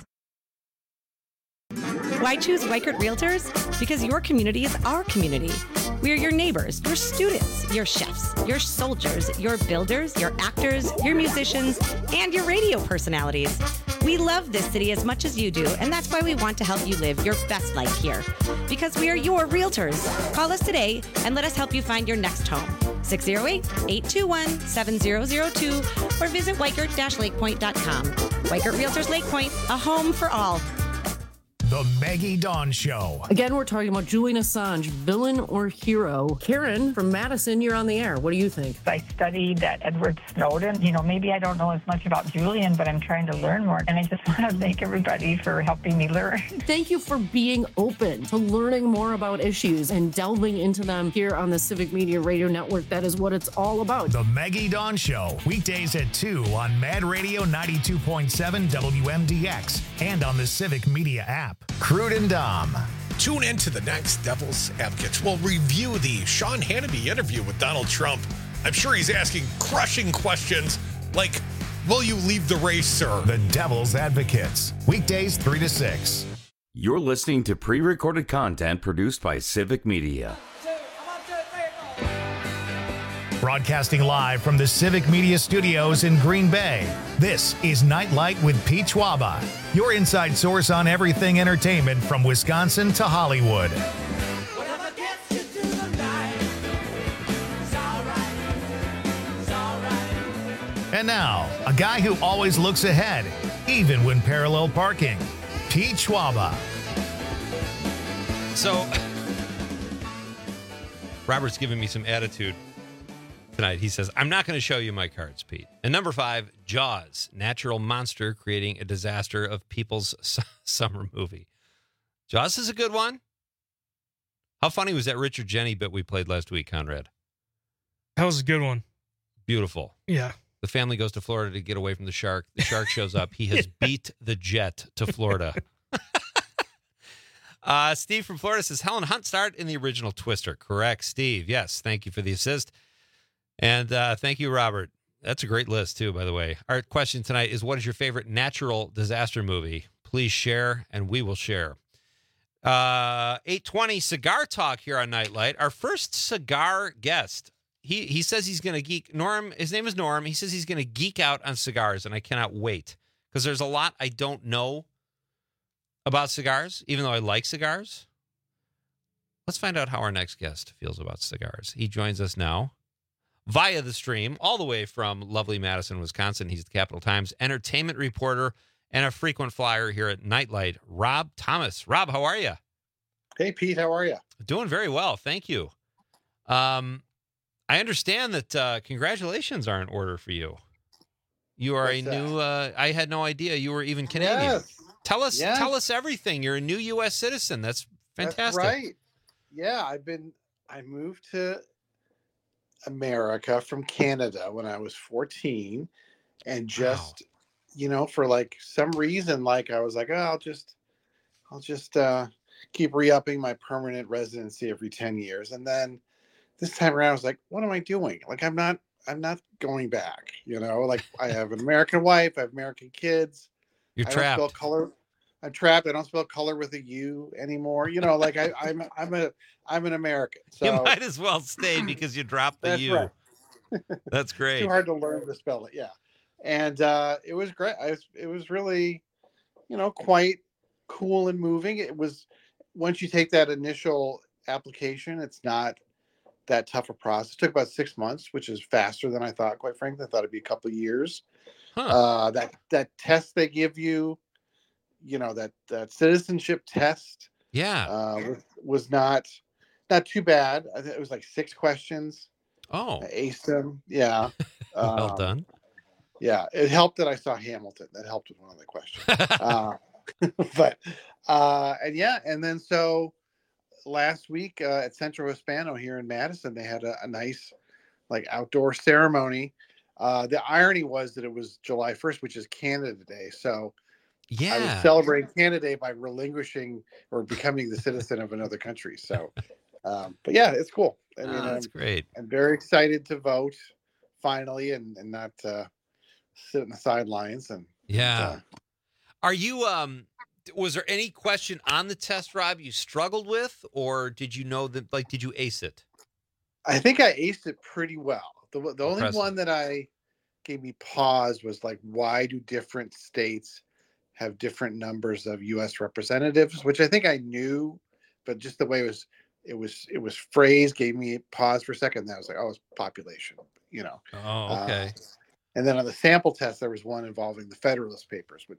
[SPEAKER 26] Why choose Weichert Realtors? Because your community is our community. We are your neighbors, your students, your chefs, your soldiers, your builders, your actors, your musicians, and your radio personalities. We love this city as much as you do, and that's why we want to help you live your best life here. Because we are your realtors. Call us today and let us help you find your next home. six oh eight, eight two one, seven oh oh two or visit weichert dash lake point dot com. Weichert Realtors Lake Point, a home for all.
[SPEAKER 1] The Maggie Dawn Show.
[SPEAKER 10] Again, we're talking about Julian Assange, villain or hero. Karen from Madison, you're on the air. What do you think?
[SPEAKER 11] I studied that Edward Snowden. You know, maybe I don't know as much about Julian, but I'm trying to learn more. And I just want to thank everybody for helping me learn.
[SPEAKER 10] Thank you for being open to learning more about issues and delving into them here on the Civic Media Radio Network. That is what it's all about.
[SPEAKER 1] The Maggie Dawn Show, weekdays at two on Mad Radio ninety-two point seven W M D X and on the Civic Media app. Crude and Dom.
[SPEAKER 12] Tune in to the next Devil's Advocates. We'll review the Sean Hannity interview with Donald Trump. I'm sure he's asking crushing questions like, will you leave the race, sir?
[SPEAKER 1] The Devil's Advocates, weekdays three to six.
[SPEAKER 16] You're listening to pre-recorded content produced by Civic Media.
[SPEAKER 1] Broadcasting live from the Civic Media Studios in Green Bay, this is Nightlight with Pete Schwaba, your inside source on everything entertainment from Wisconsin to Hollywood. And now, a guy who always looks ahead, even when parallel parking, Pete Schwaba.
[SPEAKER 17] So, Robert's giving me some attitude tonight. He says, I'm not going to show you my cards, Pete. And number five, Jaws, natural monster creating a disaster of people's su- summer movie. Jaws is a good one. How funny was that Richard Jenny bit we played last week, Conrad?
[SPEAKER 18] That was a good one.
[SPEAKER 17] Beautiful.
[SPEAKER 18] Yeah.
[SPEAKER 17] The family goes to Florida to get away from the shark. The shark shows up. He has beat the jet to Florida. uh, Steve from Florida says, Helen Hunt starred in the original Twister. Correct, Steve. Yes, thank you for the assist. And uh, thank you, Robert. That's a great list, too, by the way. Our question tonight is, what is your favorite natural disaster movie? Please share, and we will share. Uh, eight twenty Cigar Talk here on Nightlight. Our first cigar guest. He he says he's going to geek. Norm, his name is Norm. He says he's going to geek out on cigars, and I cannot wait because there's a lot I don't know about cigars, even though I like cigars. Let's find out how our next guest feels about cigars. He joins us now via the stream, all the way from lovely Madison, Wisconsin. He's the Capital Times entertainment reporter and a frequent flyer here at Nightlight, Rob Thomas. Rob, how are you?
[SPEAKER 13] Hey, Pete, how are you?
[SPEAKER 17] Doing very well, thank you. Um, I understand that uh, congratulations are in order for you. You are What's a that? new. Uh, I had no idea you were even Canadian.
[SPEAKER 13] Yes.
[SPEAKER 17] Tell us,
[SPEAKER 13] yes.
[SPEAKER 17] tell us everything. You're a new U S citizen. That's fantastic.
[SPEAKER 13] That's right. Yeah, I've been. I moved to America from Canada when I was fourteen, and just wow. you know, for like some reason, like I was like, oh, I'll just, I'll just uh, keep re-upping my permanent residency every ten years, and then this time around, I was like, what am I doing? Like, I'm not, I'm not going back. You know, like I have an American wife, I have American kids.
[SPEAKER 17] You're
[SPEAKER 13] I
[SPEAKER 17] trapped.
[SPEAKER 13] Don't spell color. I'm trapped. I don't spell color with a U anymore. You know, like I, I'm, I'm a, I'm an American. So
[SPEAKER 17] you might as well stay because you dropped the
[SPEAKER 13] that's
[SPEAKER 17] U.
[SPEAKER 13] Right.
[SPEAKER 17] That's great.
[SPEAKER 13] Too hard to learn to spell it. Yeah, and uh, it was great. I was, it was really, you know, quite cool and moving. It was once you take that initial application, it's not that tough a process. It took about six months, which is faster than I thought, quite frankly. I thought it'd be a couple of years. Huh. Uh, that that test they give you, you know, that that citizenship test,
[SPEAKER 17] yeah,
[SPEAKER 13] uh, was, was not not too bad. I think it was like six questions.
[SPEAKER 17] Oh,
[SPEAKER 13] I aced them. Yeah,
[SPEAKER 17] well
[SPEAKER 13] um,
[SPEAKER 17] done.
[SPEAKER 13] Yeah, it helped that I saw Hamilton. That helped with one of the questions. uh, but uh, and yeah, and then so. Last week uh, at Centro Hispano here in Madison, they had a, a nice like outdoor ceremony. Uh, the irony was that it was July first, which is Canada Day. So
[SPEAKER 17] yeah,
[SPEAKER 13] I was celebrating Canada Day by relinquishing or becoming the citizen of another country. So, um, but yeah, it's cool. I mean,
[SPEAKER 17] oh, that's
[SPEAKER 13] I'm,
[SPEAKER 17] great.
[SPEAKER 13] I'm very excited to vote finally and, and not uh, sit in the sidelines. And
[SPEAKER 17] yeah,
[SPEAKER 13] and, uh,
[SPEAKER 17] are you um? Was there any question on the test, Rob, you struggled with, or did you know that, like, did you ace it?
[SPEAKER 13] I think I aced it pretty well. The, the only
[SPEAKER 17] Impressive.
[SPEAKER 13] one that I gave me pause was like, why do different states have different numbers of U S representatives? Which I think I knew, but just the way it was, it was, it was phrased gave me pause for a second. Then I was like, oh, it's population, you know?
[SPEAKER 17] Oh, okay.
[SPEAKER 13] Uh, and then on the sample test, there was one involving the Federalist Papers, which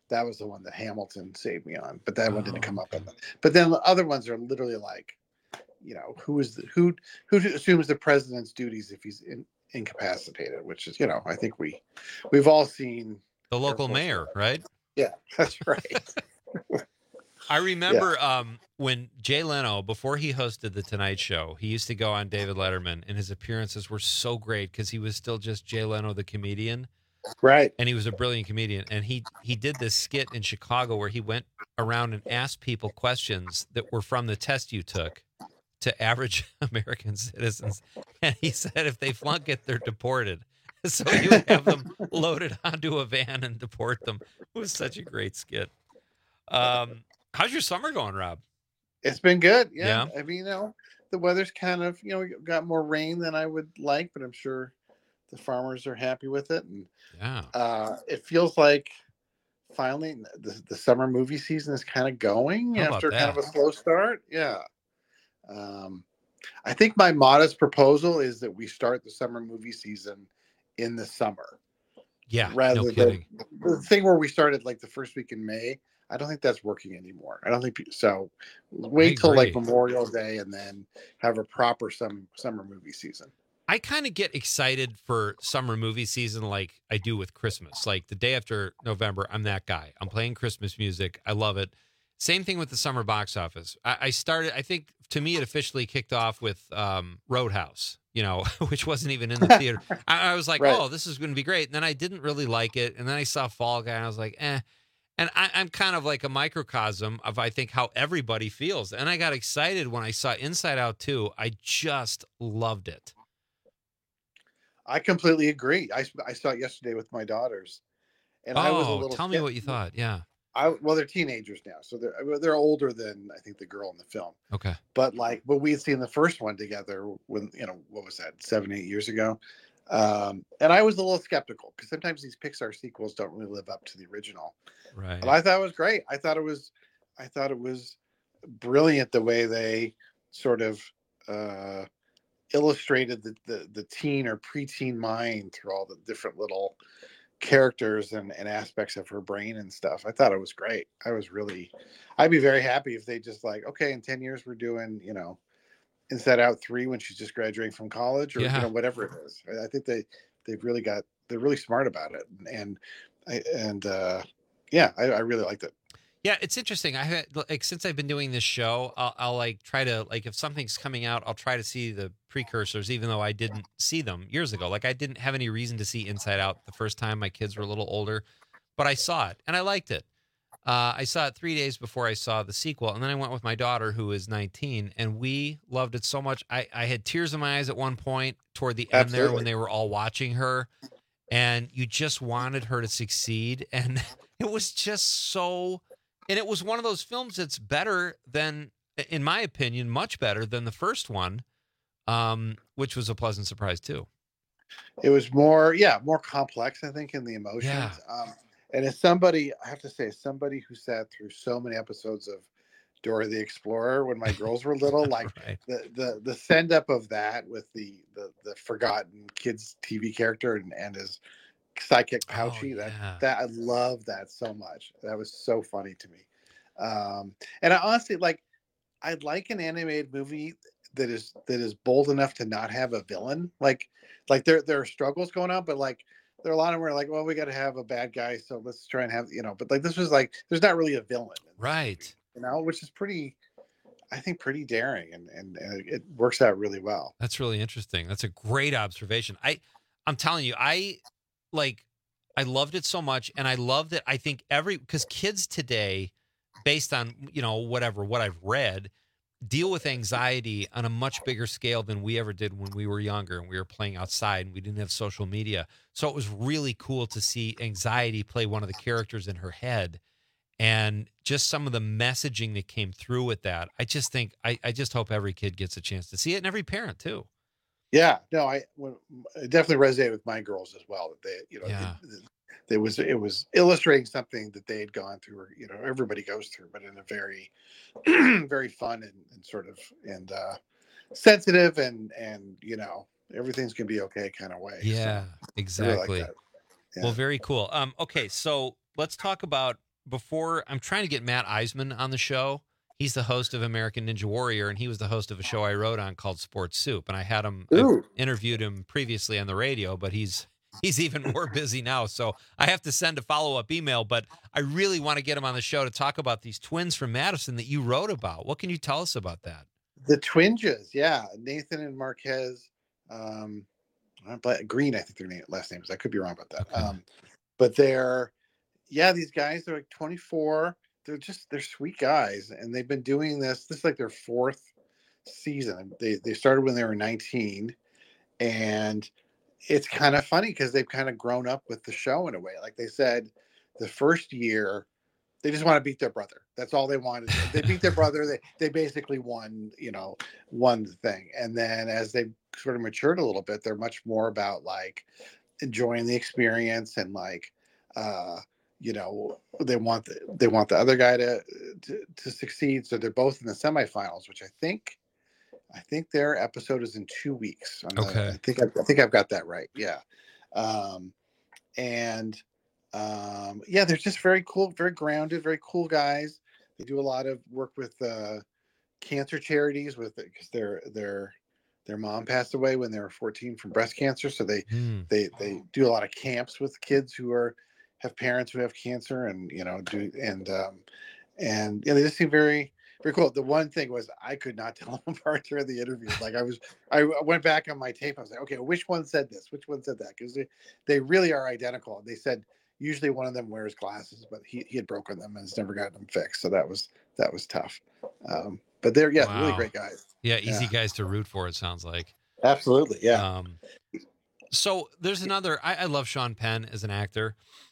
[SPEAKER 13] That was the one that Hamilton saved me on, but that oh, one didn't come up. In the, but then the other ones are literally like, you know, who is the, who who assumes the president's duties if he's in, incapacitated, which is, you know, I think we we've all seen
[SPEAKER 17] the local mayor, right?
[SPEAKER 13] Yeah, that's right.
[SPEAKER 17] I remember yeah. um, when Jay Leno, before he hosted the Tonight Show, he used to go on David Letterman, and his appearances were so great because he was still just Jay Leno, the comedian.
[SPEAKER 13] Right.
[SPEAKER 17] And he was a brilliant comedian. And he he did this skit in Chicago where he went around and asked people questions that were from the test you took to average American citizens. And he said if they flunk it, they're deported. So he would have them loaded onto a van and deport them. It was such a great skit. Um, how's your summer going, Rob?
[SPEAKER 13] It's been good. Yeah.
[SPEAKER 17] Yeah.
[SPEAKER 13] I mean, you know, the weather's kind of, you know, we got more rain than I would like, but I'm sure the farmers are happy with it. And
[SPEAKER 17] yeah,
[SPEAKER 13] uh, it feels like finally the, the summer movie season is kind of going
[SPEAKER 17] How
[SPEAKER 13] after
[SPEAKER 17] about
[SPEAKER 13] kind of
[SPEAKER 17] that?
[SPEAKER 13] a slow start. Yeah. Um, I think my modest proposal is that we start the summer movie season in the summer.
[SPEAKER 17] Yeah,
[SPEAKER 13] Rather
[SPEAKER 17] no
[SPEAKER 13] than
[SPEAKER 17] kidding.
[SPEAKER 13] the thing where we started like the first week in May. I don't think that's working anymore. I don't think pe- so. Wait till like
[SPEAKER 17] agree.
[SPEAKER 13] Memorial Day and then have a proper some summer movie season.
[SPEAKER 17] I kind of get excited for summer movie season like I do with Christmas. Like the day after November, I'm that guy. I'm playing Christmas music. I love it. Same thing with the summer box office. I, I started, I think to me, it officially kicked off with um, Roadhouse, you know, which wasn't even in the theater. I, I was like,
[SPEAKER 13] Right.
[SPEAKER 17] oh, this is going to be great. And then I didn't really like it. And then I saw Fall Guy and I was like, eh. And I, I'm kind of like a microcosm of, I think, how everybody feels. And I got excited when I saw Inside Out two. I just loved it.
[SPEAKER 13] I completely agree. I, I saw it yesterday with my daughters, and I was a
[SPEAKER 17] Oh,
[SPEAKER 13] little.
[SPEAKER 17] tell me what you
[SPEAKER 13] skeptical.
[SPEAKER 17] thought. Yeah.
[SPEAKER 13] I well, they're teenagers now, so they're they're older than I think the girl in the film.
[SPEAKER 17] Okay.
[SPEAKER 13] But like, but we had seen the first one together when, you know, what was that, seven, eight years ago, um, and I was a little skeptical because sometimes these Pixar sequels don't really live up to the original.
[SPEAKER 17] Right.
[SPEAKER 13] But I thought it was great. I thought it was, I thought it was brilliant the way they sort of uh, illustrated the, the the teen or preteen mind through all the different little characters and, and aspects of her brain and stuff. I thought it was great. I was really, I'd be very happy if they just like, okay, in ten years we're doing, you know, Inside Out three when she's just graduating from college or
[SPEAKER 17] Yeah.
[SPEAKER 13] you know, whatever it is. I, I think they they've really got they're really smart about it, and I and uh, yeah, I, I really liked it.
[SPEAKER 17] Yeah, it's interesting. I had like since I've been doing this show, I'll, I'll like try to like if something's coming out, I'll try to see the precursors, even though I didn't see them years ago. Like I didn't have any reason to see Inside Out the first time. My kids were a little older, but I saw it and I liked it. Uh, I saw it three days before I saw the sequel, and then I went with my daughter who is nineteen, and we loved it so much. I, I had tears in my eyes at one point toward the end there
[SPEAKER 13] Absolutely.
[SPEAKER 17] when they were all watching her, and you just wanted her to succeed, and it was just so. And it was one of those films that's better than, in my opinion, much better than the first one, um, which was a pleasant surprise too.
[SPEAKER 13] It was more, yeah, more complex, I think, in the emotions.
[SPEAKER 17] Yeah.
[SPEAKER 13] Um, and as somebody, I have to say, as somebody who sat through so many episodes of Dora the Explorer when my girls were little, like
[SPEAKER 17] Right.
[SPEAKER 13] the the the send up of that with the the the forgotten kids T V character and, and his sidekick Pouchy, that
[SPEAKER 17] Oh, yeah.
[SPEAKER 13] that I love that so much. That was so funny to me. Um, and I honestly like, I'd like an animated movie that is that is bold enough to not have a villain. Like, like there there are struggles going on, but like there are a lot of them where like, well, we got to have a bad guy, so let's try and have, you know. But like this was like, there's not really a villain,
[SPEAKER 17] Right.
[SPEAKER 13] you know, which is pretty, I think, pretty daring, and and, and it works out really well.
[SPEAKER 17] That's really interesting. That's a great observation. I, I'm telling you, I like, I loved it so much, and I love that. I think every because kids today, based on you know whatever what I've read, deal with anxiety on a much bigger scale than we ever did when we were younger and we were playing outside and we didn't have social media. So it was really cool to see anxiety play one of the characters in her head, and just some of the messaging that came through with that. I just think I, I just hope every kid gets a chance to see it, and every parent too.
[SPEAKER 13] Yeah, no, I when, it definitely resonated with my girls as well. That they, you know,
[SPEAKER 17] Yeah.
[SPEAKER 13] it, it was it was illustrating something that they had gone through, or you know, everybody goes through, but in a very, very fun and, and sort of and uh, sensitive and and you know, everything's gonna be okay kind of way.
[SPEAKER 17] Yeah,
[SPEAKER 13] So, I really like
[SPEAKER 17] exactly.
[SPEAKER 13] that. Yeah.
[SPEAKER 17] Well, very cool. Um, okay, so let's talk about before I'm trying to get Matt Eisman on the show. He's the host of American Ninja Warrior, and he was the host of a show I wrote on called Sports Soup. And I had him, I interviewed him previously on the radio, but he's he's even more busy now. So I have to send a follow-up email, but I really want to get him on the show to talk about these twins from Madison that you wrote about. What can you tell us about that?
[SPEAKER 13] The Twinges, yeah. Nathan and Marquez um, Green, I think their name, last names. I could be wrong about that. Okay. Um, but they're, yeah, these guys, they're like twenty-four. They're just, they're sweet guys. And they've been doing this. This is like their fourth season. They, they started when they were nineteen. And it's kind of funny because they've kind of grown up with the show in a way. Like they said, the first year, they just want to beat their brother. That's all they wanted. They beat their brother. They they basically won, you know, won the thing. And then as they sort of matured a little bit, they're much more about like enjoying the experience and like, uh, you know, they want the they want the other guy to, to to succeed. So they're both in the semifinals, which I think, I think their episode is in two weeks. On the,
[SPEAKER 17] okay,
[SPEAKER 13] I think I, I think I've got that right. Yeah, um, and. Um, yeah, they're just very cool, very grounded, very cool guys. They do a lot of work with uh, cancer charities with because their their their mom passed away when they were fourteen from breast cancer. So they
[SPEAKER 17] mm.
[SPEAKER 13] they they do a lot of camps with kids who are have parents who have cancer, and you know do and um, and yeah, they just seem very very cool. The one thing was I could not tell them apart during the interview. Like I was, I went back on my tape. I was like, okay, which one said this? Which one said that? Because they they really are identical. They said. Usually one of them wears glasses, but he, he had broken them and has never gotten them fixed. So that was that was tough. Um, but they're yeah, wow. really great guys.
[SPEAKER 17] Yeah, easy yeah. guys to root for. It sounds like
[SPEAKER 13] absolutely yeah.
[SPEAKER 17] Um, so there's another. I, I love Sean Penn as an actor.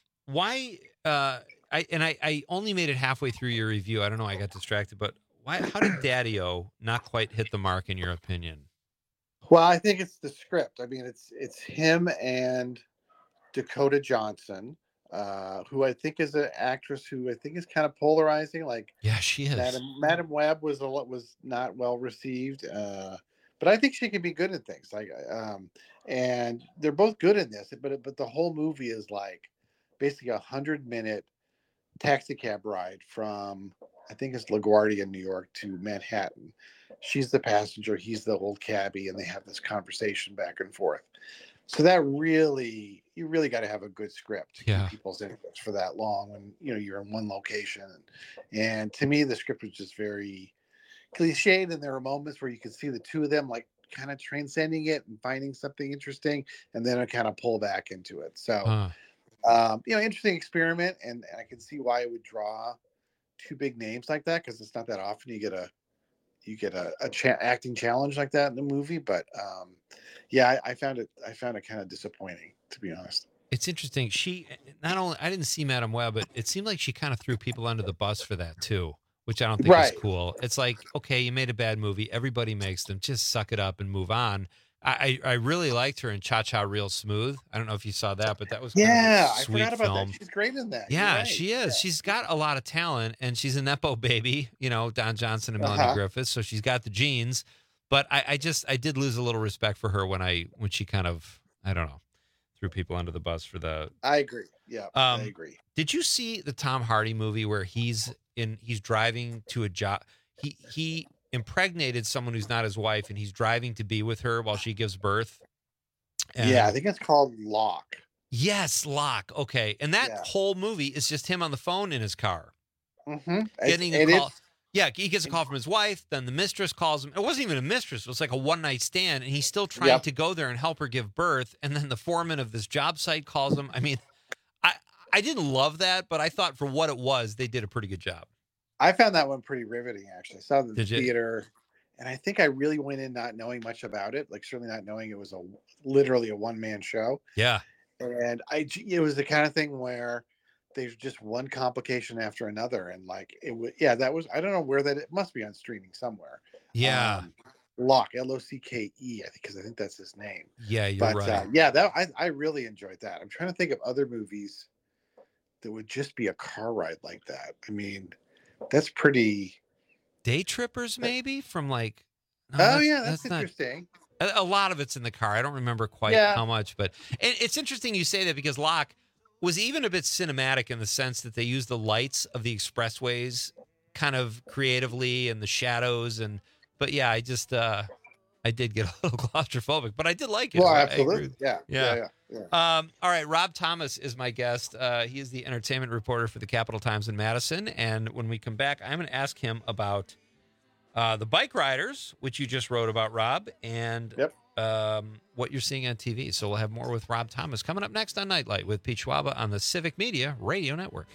[SPEAKER 17] Why? Uh, I and I, I only made it halfway through your review. I don't know. I got distracted. But why? How did Daddy-O not quite hit the mark in your opinion?
[SPEAKER 13] Well, I think it's the script. I mean, it's it's him and Dakota Johnson. Uh, who I think is an actress who I think is kind of polarizing. Like,
[SPEAKER 17] yeah, she is.
[SPEAKER 13] Madam, Madam Web was a lot was not well received, uh, but I think she can be good at things. Like, um, and they're both good in this. But but the whole movie is like basically a hundred minute taxi cab ride from I think it's LaGuardia, New York, to Manhattan. She's the passenger, he's the old cabbie, and they have this conversation back and forth. So that really, you really got to have a good script to
[SPEAKER 17] yeah.
[SPEAKER 13] keep people's interest for that long when, you know, you're in one location. And, and to me, the script was just very cliched. And there were moments where you could see the two of them like kind of transcending it and finding something interesting. And then it kind of pull back into it. So,
[SPEAKER 17] huh.
[SPEAKER 13] um, you know, interesting experiment. And, and I can see why it would draw two big names like that. Cause it's not that often you get a, you get a, a cha- acting challenge like that in the movie. But, um, yeah, I, I found it. I found it kind of disappointing, to be honest.
[SPEAKER 17] It's interesting. She not only I didn't see Madam Web, but it seemed like she kind of threw people under the bus for that too, which I don't think
[SPEAKER 13] right.
[SPEAKER 17] is cool. It's like, okay, you made a bad movie. Everybody makes them. Just suck it up and move on. I I, I really liked her in Cha Cha Real Smooth. I don't know if you saw that, but that was kind
[SPEAKER 13] yeah,
[SPEAKER 17] of a sweet
[SPEAKER 13] I forgot about
[SPEAKER 17] film.
[SPEAKER 13] that. She's great in that.
[SPEAKER 17] Yeah,
[SPEAKER 13] right.
[SPEAKER 17] she is. Yeah. She's got a lot of talent, and she's a nepo baby. You know, Don Johnson and Melanie
[SPEAKER 13] uh-huh.
[SPEAKER 17] Griffith. So she's got the genes. But I, I just I did lose a little respect for her when I when she kind of I don't know threw people under the bus for the.
[SPEAKER 13] I agree. Yeah,
[SPEAKER 17] um,
[SPEAKER 13] I agree.
[SPEAKER 17] Did you see the Tom Hardy movie where he's in he's driving to a job? He he impregnated someone who's not his wife, and he's driving to be with her while she gives birth. And
[SPEAKER 13] yeah, I think it's called Locke.
[SPEAKER 17] Yes, Locke. Okay, and that
[SPEAKER 13] yeah.
[SPEAKER 17] whole movie is just him on the phone in his car,
[SPEAKER 13] mm-hmm.
[SPEAKER 17] getting
[SPEAKER 13] it's,
[SPEAKER 17] a call. Yeah, he gets a call from his wife. Then the mistress calls him. It wasn't even a mistress. It was like a one-night stand, and he's still trying
[SPEAKER 13] yep.
[SPEAKER 17] to go there and help her give birth. And then the foreman of this job site calls him. I mean, I I didn't love that, but I thought for what it was, they did a pretty good job.
[SPEAKER 13] I found that one pretty riveting, actually. I saw it in the
[SPEAKER 17] Did you?
[SPEAKER 13] theater, and I think I really went in not knowing much about it, like certainly not knowing it was a literally a one-man show.
[SPEAKER 17] Yeah.
[SPEAKER 13] And I, it was the kind of thing where there's just one complication after another, and like it was, yeah, that was I don't know where that it must be on streaming somewhere.
[SPEAKER 17] Yeah,
[SPEAKER 13] um, Locke, L O C K E, I think, because I think that's his name.
[SPEAKER 17] Yeah, you're
[SPEAKER 13] but,
[SPEAKER 17] right.
[SPEAKER 13] Uh, yeah, that I I really enjoyed that. I'm trying to think of other movies that would just be a car ride like that. I mean, that's pretty.
[SPEAKER 17] Day Trippers, maybe from like.
[SPEAKER 13] No, oh that's, yeah, that's, that's interesting.
[SPEAKER 17] Not, a lot of it's in the car. I don't remember quite
[SPEAKER 13] yeah.
[SPEAKER 17] how much, but and it's interesting you say that because Locke. was even a bit cinematic in the sense that they used the lights of the expressways kind of creatively and the shadows. And but yeah, I just uh, I did get a little claustrophobic, but I did like it.
[SPEAKER 13] Well,
[SPEAKER 17] I
[SPEAKER 13] absolutely.
[SPEAKER 17] agree.
[SPEAKER 13] Yeah.
[SPEAKER 17] Yeah.
[SPEAKER 13] Yeah. yeah, yeah.
[SPEAKER 17] Um, all right, Rob Thomas is my guest. Uh, he is the entertainment reporter for the Capital Times in Madison. And when we come back, I'm going to ask him about uh, the bike riders, which you just wrote about, Rob, and
[SPEAKER 13] yep.
[SPEAKER 17] um, what you're seeing on T V. So we'll have more with Rob Thomas coming up next on Nightlight with Pete Schwaba on the Civic Media Radio Network.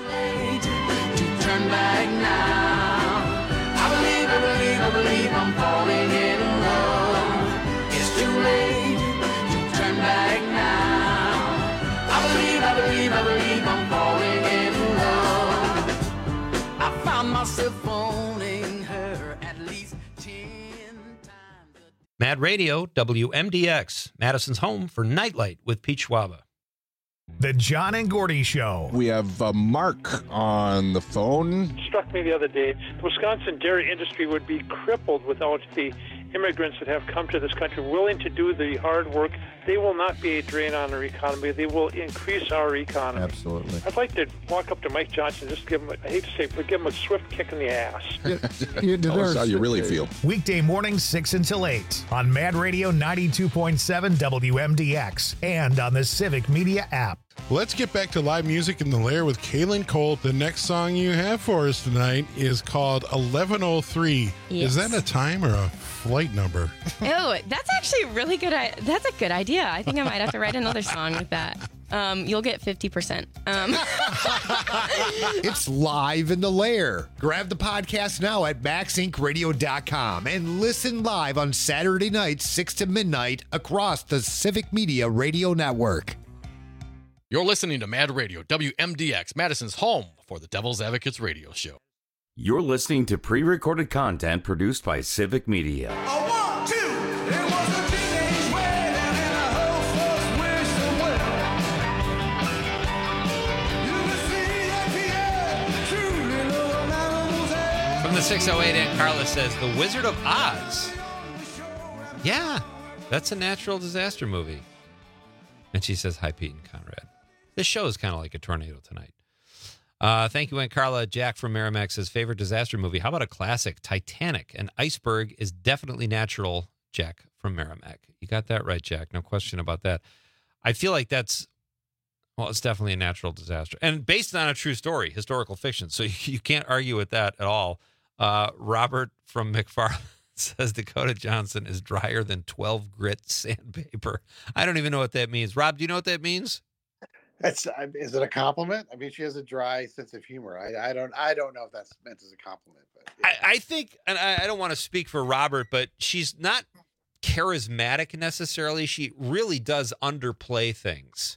[SPEAKER 14] Turn back now. I believe, I believe, I believe I'm falling in love. It's too late to turn back now. I believe, I believe, I believe I'm falling in love. I found myself owning her at least ten times.
[SPEAKER 17] Mad Radio, W M D X, Madison's home for Nightlight with Pete Schwaba.
[SPEAKER 1] The John and Gordy Show.
[SPEAKER 15] We have uh, Mark on the phone.
[SPEAKER 19] It struck me the other day, the Wisconsin dairy industry would be crippled without the immigrants that have come to this country willing to do the hard work. They will not be a drain on our economy. They will increase our economy.
[SPEAKER 15] Absolutely.
[SPEAKER 19] I'd like to walk up to Mike Johnson and just give him, a, I hate to say it, but give him a swift kick in the ass.
[SPEAKER 15] Tell us how you really feel.
[SPEAKER 1] Weekday mornings six until eight on Mad Radio ninety-two point seven W M D X and on the Civic Media app.
[SPEAKER 20] Let's get back to live music in the Lair with Kaylin Cole. The next song you have for us tonight is called eleven oh three.
[SPEAKER 21] Yes.
[SPEAKER 20] Is that a time or a flight number?
[SPEAKER 21] Oh, that's actually a really good. I- That's a good idea. I think I might have to write another song with that. Um, you'll get fifty percent. Um.
[SPEAKER 22] It's live in the Lair. Grab the podcast now at max inc radio dot com and listen live on Saturday nights, six to midnight, across the Civic Media Radio Network.
[SPEAKER 27] You're listening to Mad Radio, W M D X, Madison's home for the Devil's Advocates radio show.
[SPEAKER 16] You're listening to pre-recorded content produced by Civic Media.
[SPEAKER 17] From the six oh eight, Aunt Carla says, The Wizard of Oz. Yeah, that's a natural disaster movie. And she says, hi, Pete and Conrad. This show is kind of like a tornado tonight. Uh, thank you, Aunt Carla. Jack from Merrimack says, favorite disaster movie. How about a classic, Titanic? An iceberg is definitely natural, Jack from Merrimack. You got that right, Jack. No question about that. I feel like that's, well, it's definitely a natural disaster. And based on a true story, historical fiction. So you, you can't argue with that at all. Uh, Robert from McFarland says Dakota Johnson is drier than twelve grit sandpaper. I don't even know what that means. Rob, do you know what that means?
[SPEAKER 13] That's, is it a compliment? I mean, she has a dry sense of humor. I, I don't I don't know if that's meant as a compliment. But yeah.
[SPEAKER 17] I, I think, and I, I don't want to speak for Robert, but she's not charismatic necessarily. She really does underplay things.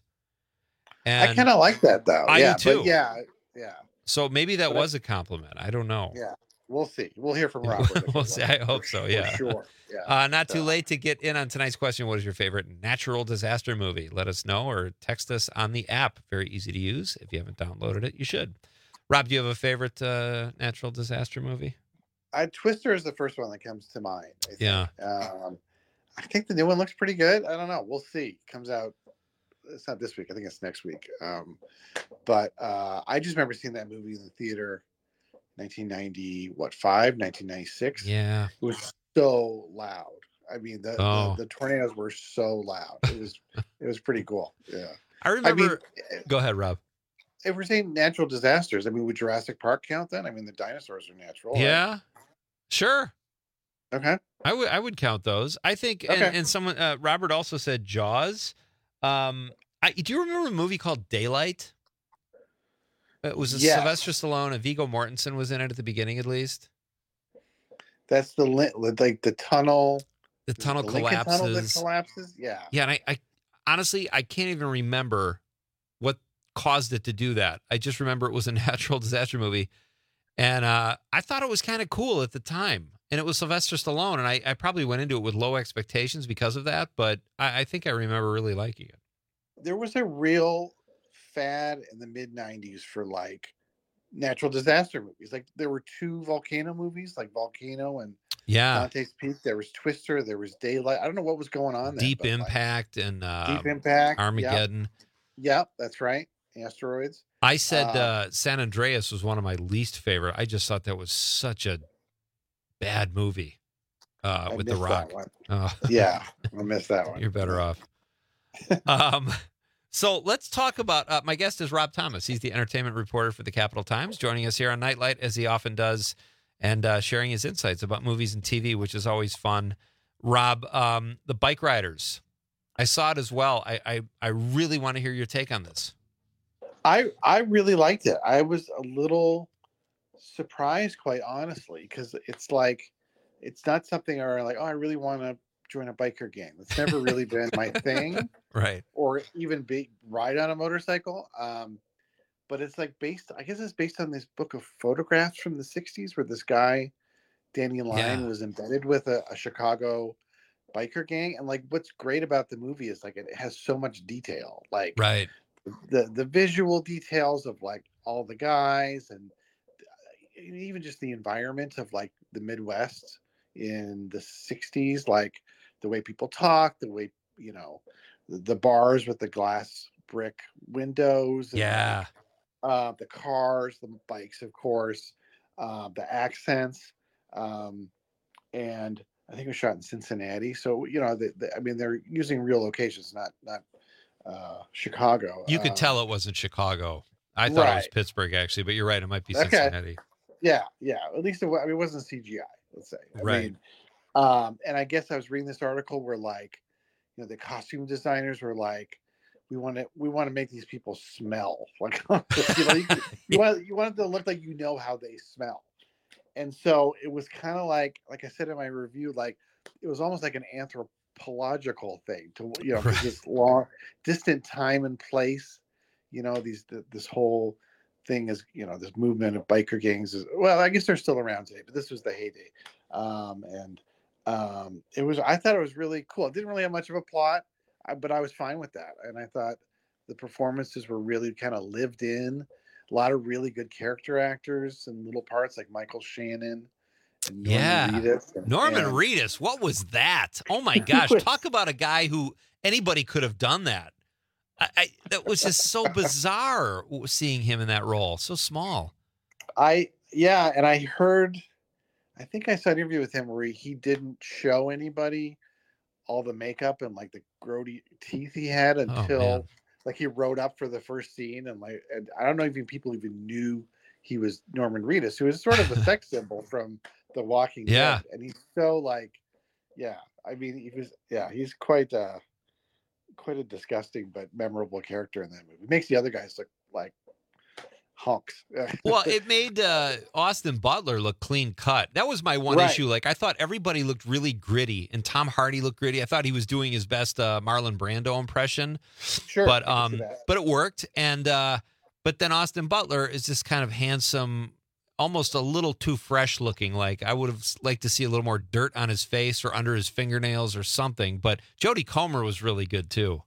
[SPEAKER 17] And
[SPEAKER 13] I kind of like that, though.
[SPEAKER 17] I
[SPEAKER 13] yeah,
[SPEAKER 17] do too.
[SPEAKER 13] But yeah, yeah.
[SPEAKER 17] So maybe that
[SPEAKER 13] But
[SPEAKER 17] was a compliment. I don't know.
[SPEAKER 13] Yeah, we'll see. We'll hear from Robert.
[SPEAKER 17] We'll see. I hope so. Yeah.
[SPEAKER 13] For sure. Yeah.
[SPEAKER 17] Uh, not too late to get in on tonight's question. What is your favorite natural disaster movie? Let us know or text us on the app. Very easy to use. If you haven't downloaded it, you should. Rob, do you have a favorite uh, natural disaster movie?
[SPEAKER 13] I Twister is the first one that comes to mind. I think.
[SPEAKER 17] Yeah.
[SPEAKER 13] Um, I think the new one looks pretty good. I don't know. We'll see. Comes out. It's not this week. I think it's next week. Um, but uh, I just remember seeing that movie in the theater, nineteen ninety, what, five, nineteen ninety-six.
[SPEAKER 17] Yeah.
[SPEAKER 13] It was so loud. I mean, the,
[SPEAKER 17] Oh.
[SPEAKER 13] the, the tornadoes were so loud. It was it was pretty cool. Yeah.
[SPEAKER 17] I remember.
[SPEAKER 13] mean,
[SPEAKER 17] go ahead, Rob.
[SPEAKER 13] if we're saying natural disasters, I mean, would Jurassic Park count then? I mean, the dinosaurs are natural. right?
[SPEAKER 17] Yeah, sure.
[SPEAKER 13] Okay.
[SPEAKER 17] I would I would count those. I think, and,
[SPEAKER 13] Okay.
[SPEAKER 17] and someone uh, Robert also said Jaws. Um, I, do you remember a movie called Daylight? It was a
[SPEAKER 13] Yes.
[SPEAKER 17] Sylvester Stallone and Viggo Mortensen was in it at the beginning, at least.
[SPEAKER 13] That's the li- like the tunnel.
[SPEAKER 17] The tunnel
[SPEAKER 13] the Lincoln
[SPEAKER 17] collapses.
[SPEAKER 13] Tunnel that collapses. Yeah.
[SPEAKER 17] Yeah, and I, I honestly I can't even remember what caused it to do that. I just remember it was a natural disaster movie, and uh, I thought it was kind of cool at the time. And it was Sylvester Stallone, and I, I probably went into it with low expectations because of that. But I, I think I remember really liking it.
[SPEAKER 13] There was a real fad in the mid nineties for like natural disaster movies. Like there were two volcano movies, like Volcano and
[SPEAKER 17] Yeah.
[SPEAKER 13] Dante's Peak. There was Twister. There was Daylight. I don't know what was going on there.
[SPEAKER 17] Deep
[SPEAKER 13] but, like,
[SPEAKER 17] Impact and uh,
[SPEAKER 13] Deep Impact.
[SPEAKER 17] Armageddon.
[SPEAKER 13] Yep, yep, that's right. asteroids.
[SPEAKER 17] I said
[SPEAKER 13] Uh,
[SPEAKER 17] uh, San Andreas was one of my least favorite. I just thought that was such a bad movie uh,
[SPEAKER 13] I
[SPEAKER 17] with The
[SPEAKER 13] missed
[SPEAKER 17] Rock.
[SPEAKER 13] that one.
[SPEAKER 17] Oh.
[SPEAKER 13] Yeah, I missed that one.
[SPEAKER 17] You're better off. um, so let's talk about, uh, my guest is Rob Thomas. He's the entertainment reporter for the Capital Times, joining us here on Nightlight, as he often does, and uh, sharing his insights about movies and T V, which is always fun. Rob, um, the bike riders, I saw it as well. I, I, I really want to hear your take on this.
[SPEAKER 13] I I really liked it. I was a little surprised, quite honestly, because it's like it's not something where like, oh, I really want to join a biker gang. It's never really been my thing,
[SPEAKER 17] right?
[SPEAKER 13] Or even be ride on a motorcycle. Um, but it's like based. I guess it's based on this book of photographs from the sixties, where this guy, Danny Lyne,
[SPEAKER 17] Yeah.
[SPEAKER 13] was embedded with a, a Chicago biker gang. And like, what's great about the movie is like it has so much detail, like
[SPEAKER 17] Right.
[SPEAKER 13] the the visual details of like all the guys and even just the environment of like the Midwest in the sixties, like the way people talk, the way, you know, the, the bars with the glass brick windows, and
[SPEAKER 17] Yeah.
[SPEAKER 13] like, uh, the cars, the bikes, of course, uh, the accents, um, and I think it was shot in Cincinnati. So you know, the, the, I mean, they're using real locations, not not uh, Chicago.
[SPEAKER 17] You could
[SPEAKER 13] Uh,
[SPEAKER 17] tell it wasn't Chicago. I thought it was
[SPEAKER 13] Right.
[SPEAKER 17] Pittsburgh, actually, but you're right. It might be
[SPEAKER 13] Okay.
[SPEAKER 17] Cincinnati.
[SPEAKER 13] Yeah, yeah. At least it, wa- I mean, it wasn't C G I. Let's say. I
[SPEAKER 17] Right.
[SPEAKER 13] mean, um, and I guess I was reading this article where like, you know, the costume designers were like, we want to we want to make these people smell like, you know, you, you want you want it to look like you know how they smell. And so it was kind of like, like I said in my review, like it was almost like an anthropological thing to, you know, 'cause
[SPEAKER 17] Right.
[SPEAKER 13] this long, distant time and place, you know, these th- this whole thing is, you know, this movement of biker gangs is, well, I guess they're still around today, but this was the heyday. Um, and um, it was, I thought it was really cool. It didn't really have much of a plot, I, but I was fine with that. And I thought the performances were really kind of lived in. A lot of really good character actors and little parts like Michael Shannon and Norman
[SPEAKER 17] Yeah.
[SPEAKER 13] Reedus. And,
[SPEAKER 17] Norman
[SPEAKER 13] and-
[SPEAKER 17] Reedus, what was that? Oh my gosh. Talk about a guy who anybody could have done that. I, I that was just so bizarre seeing him in that role. So small.
[SPEAKER 13] I yeah, and I heard, I think I saw an interview with him where he, he didn't show anybody all the makeup and like the grody teeth he had until
[SPEAKER 17] man.
[SPEAKER 13] like he rode up for the first scene, and like, and I don't know if even people even knew he was Norman Reedus, who is sort of a sex symbol from The Walking
[SPEAKER 17] Yeah.
[SPEAKER 13] Dead, and he's so like, yeah, I mean, he was, yeah, he's quite uh quite a disgusting but memorable character in that movie. Makes the other guys look like hunks.
[SPEAKER 17] Well, it made uh, Austin Butler look clean cut. That was my one
[SPEAKER 13] Right.
[SPEAKER 17] issue. Like I thought everybody looked really gritty, and Tom Hardy looked gritty. I thought he was doing his best uh, Marlon Brando impression.
[SPEAKER 13] Sure,
[SPEAKER 17] but
[SPEAKER 13] I can see
[SPEAKER 17] um,
[SPEAKER 13] that.
[SPEAKER 17] but it worked. And uh, but then Austin Butler is just kind of handsome, almost a little too fresh looking. Like I would have liked to see a little more dirt on his face or under his fingernails or something. But Jodie Comer was really good too.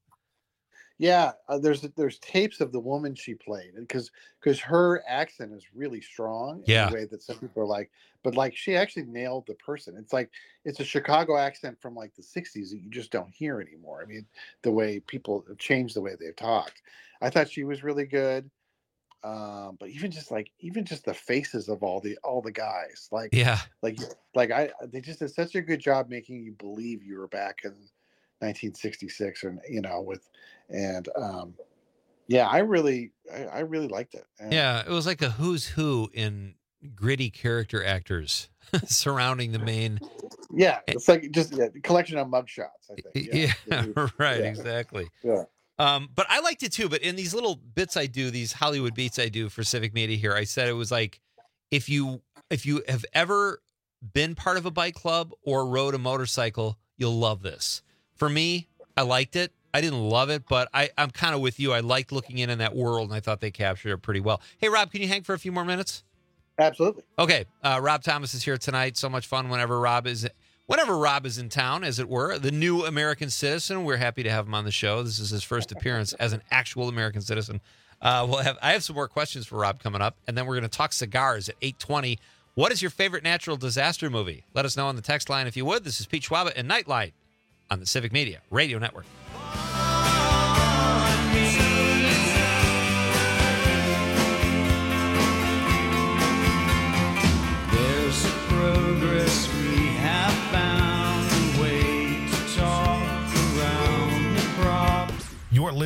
[SPEAKER 13] Yeah, uh, there's there's tapes of the woman she played, because because her accent is really strong in
[SPEAKER 17] Yeah.
[SPEAKER 13] a way that some people are like, but like she actually nailed the person. It's like it's a Chicago accent from like the sixties that you just don't hear anymore. I mean, the way people have changed the way they've talked. I thought she was really good. Um, but even just like even just the faces of all the all the guys, like
[SPEAKER 17] Yeah.
[SPEAKER 13] like like I they just did such a good job making you believe you were back in nineteen sixty-six, or you know, with and um yeah, I really I, I really liked it. And
[SPEAKER 17] Yeah, it was like a who's who in gritty character actors surrounding the main.
[SPEAKER 13] yeah, it's like just yeah, a collection of mugshots, I think.
[SPEAKER 17] Yeah,
[SPEAKER 13] Yeah.
[SPEAKER 17] right,
[SPEAKER 13] Yeah.
[SPEAKER 17] exactly.
[SPEAKER 13] Yeah.
[SPEAKER 17] Um, but I liked it too. But in these little bits I do, these Hollywood beats I do for Civic Media here, I said it was like if you if you have ever been part of a bike club or rode a motorcycle, you'll love this. For me, I liked it. I didn't love it, but I, I'm kind of with you. I liked looking in in that world, and I thought they captured it pretty well. Hey, Rob, can you hang for a few more minutes?
[SPEAKER 13] Absolutely.
[SPEAKER 17] Okay. Uh, Rob Thomas is here tonight. So much fun whenever Rob is, whenever Rob is in town, as it were. The new American citizen. We're happy to have him on the show. This is his first appearance as an actual American citizen. Uh, we'll have. I have some more questions for Rob coming up, and then we're going to talk cigars at eight twenty. What is your favorite natural disaster movie? Let us know on the text line if you would. This is Pete Schwaba and Nightlight on the Civic Media Radio Network.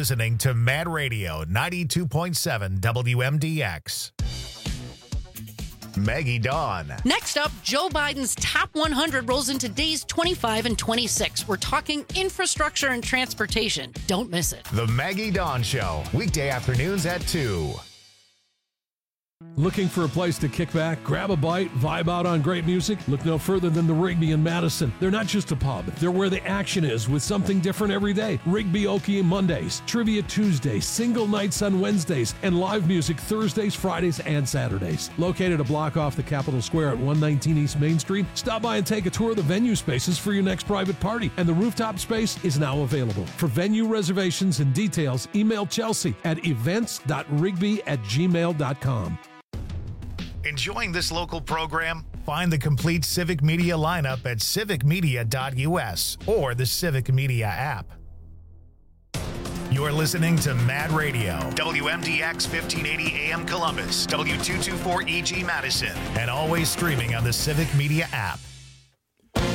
[SPEAKER 1] listening to Mad Radio ninety-two point seven W M D X. Maggie Dawn.
[SPEAKER 2] Next up, Joe Biden's top one hundred rolls into days twenty-five and twenty-six. We're talking infrastructure and transportation. Don't miss it.
[SPEAKER 1] The Maggie Dawn Show, weekday afternoons at two.
[SPEAKER 3] Looking for a place to kick back, grab a bite, vibe out on great music? Look no further than the Rigby in Madison. They're not just a pub, they're where the action is with something different every day. Rigby Okie Mondays, Trivia Tuesdays, single nights on Wednesdays, and live music Thursdays, Fridays, and Saturdays. Located a block off the Capitol Square at one nineteen East Main Street, stop by and take a tour of the venue spaces for your next private party. And the rooftop space is now available. For venue reservations and details, email Chelsea at events dot rigby at gmail dot com.
[SPEAKER 1] Enjoying this local program? Find the complete Civic Media lineup at civic media dot U S or the Civic Media app. You're listening to Mad Radio, W M D X fifteen eighty A M Columbus, W two twenty-four E G Madison, and always streaming on the Civic Media app.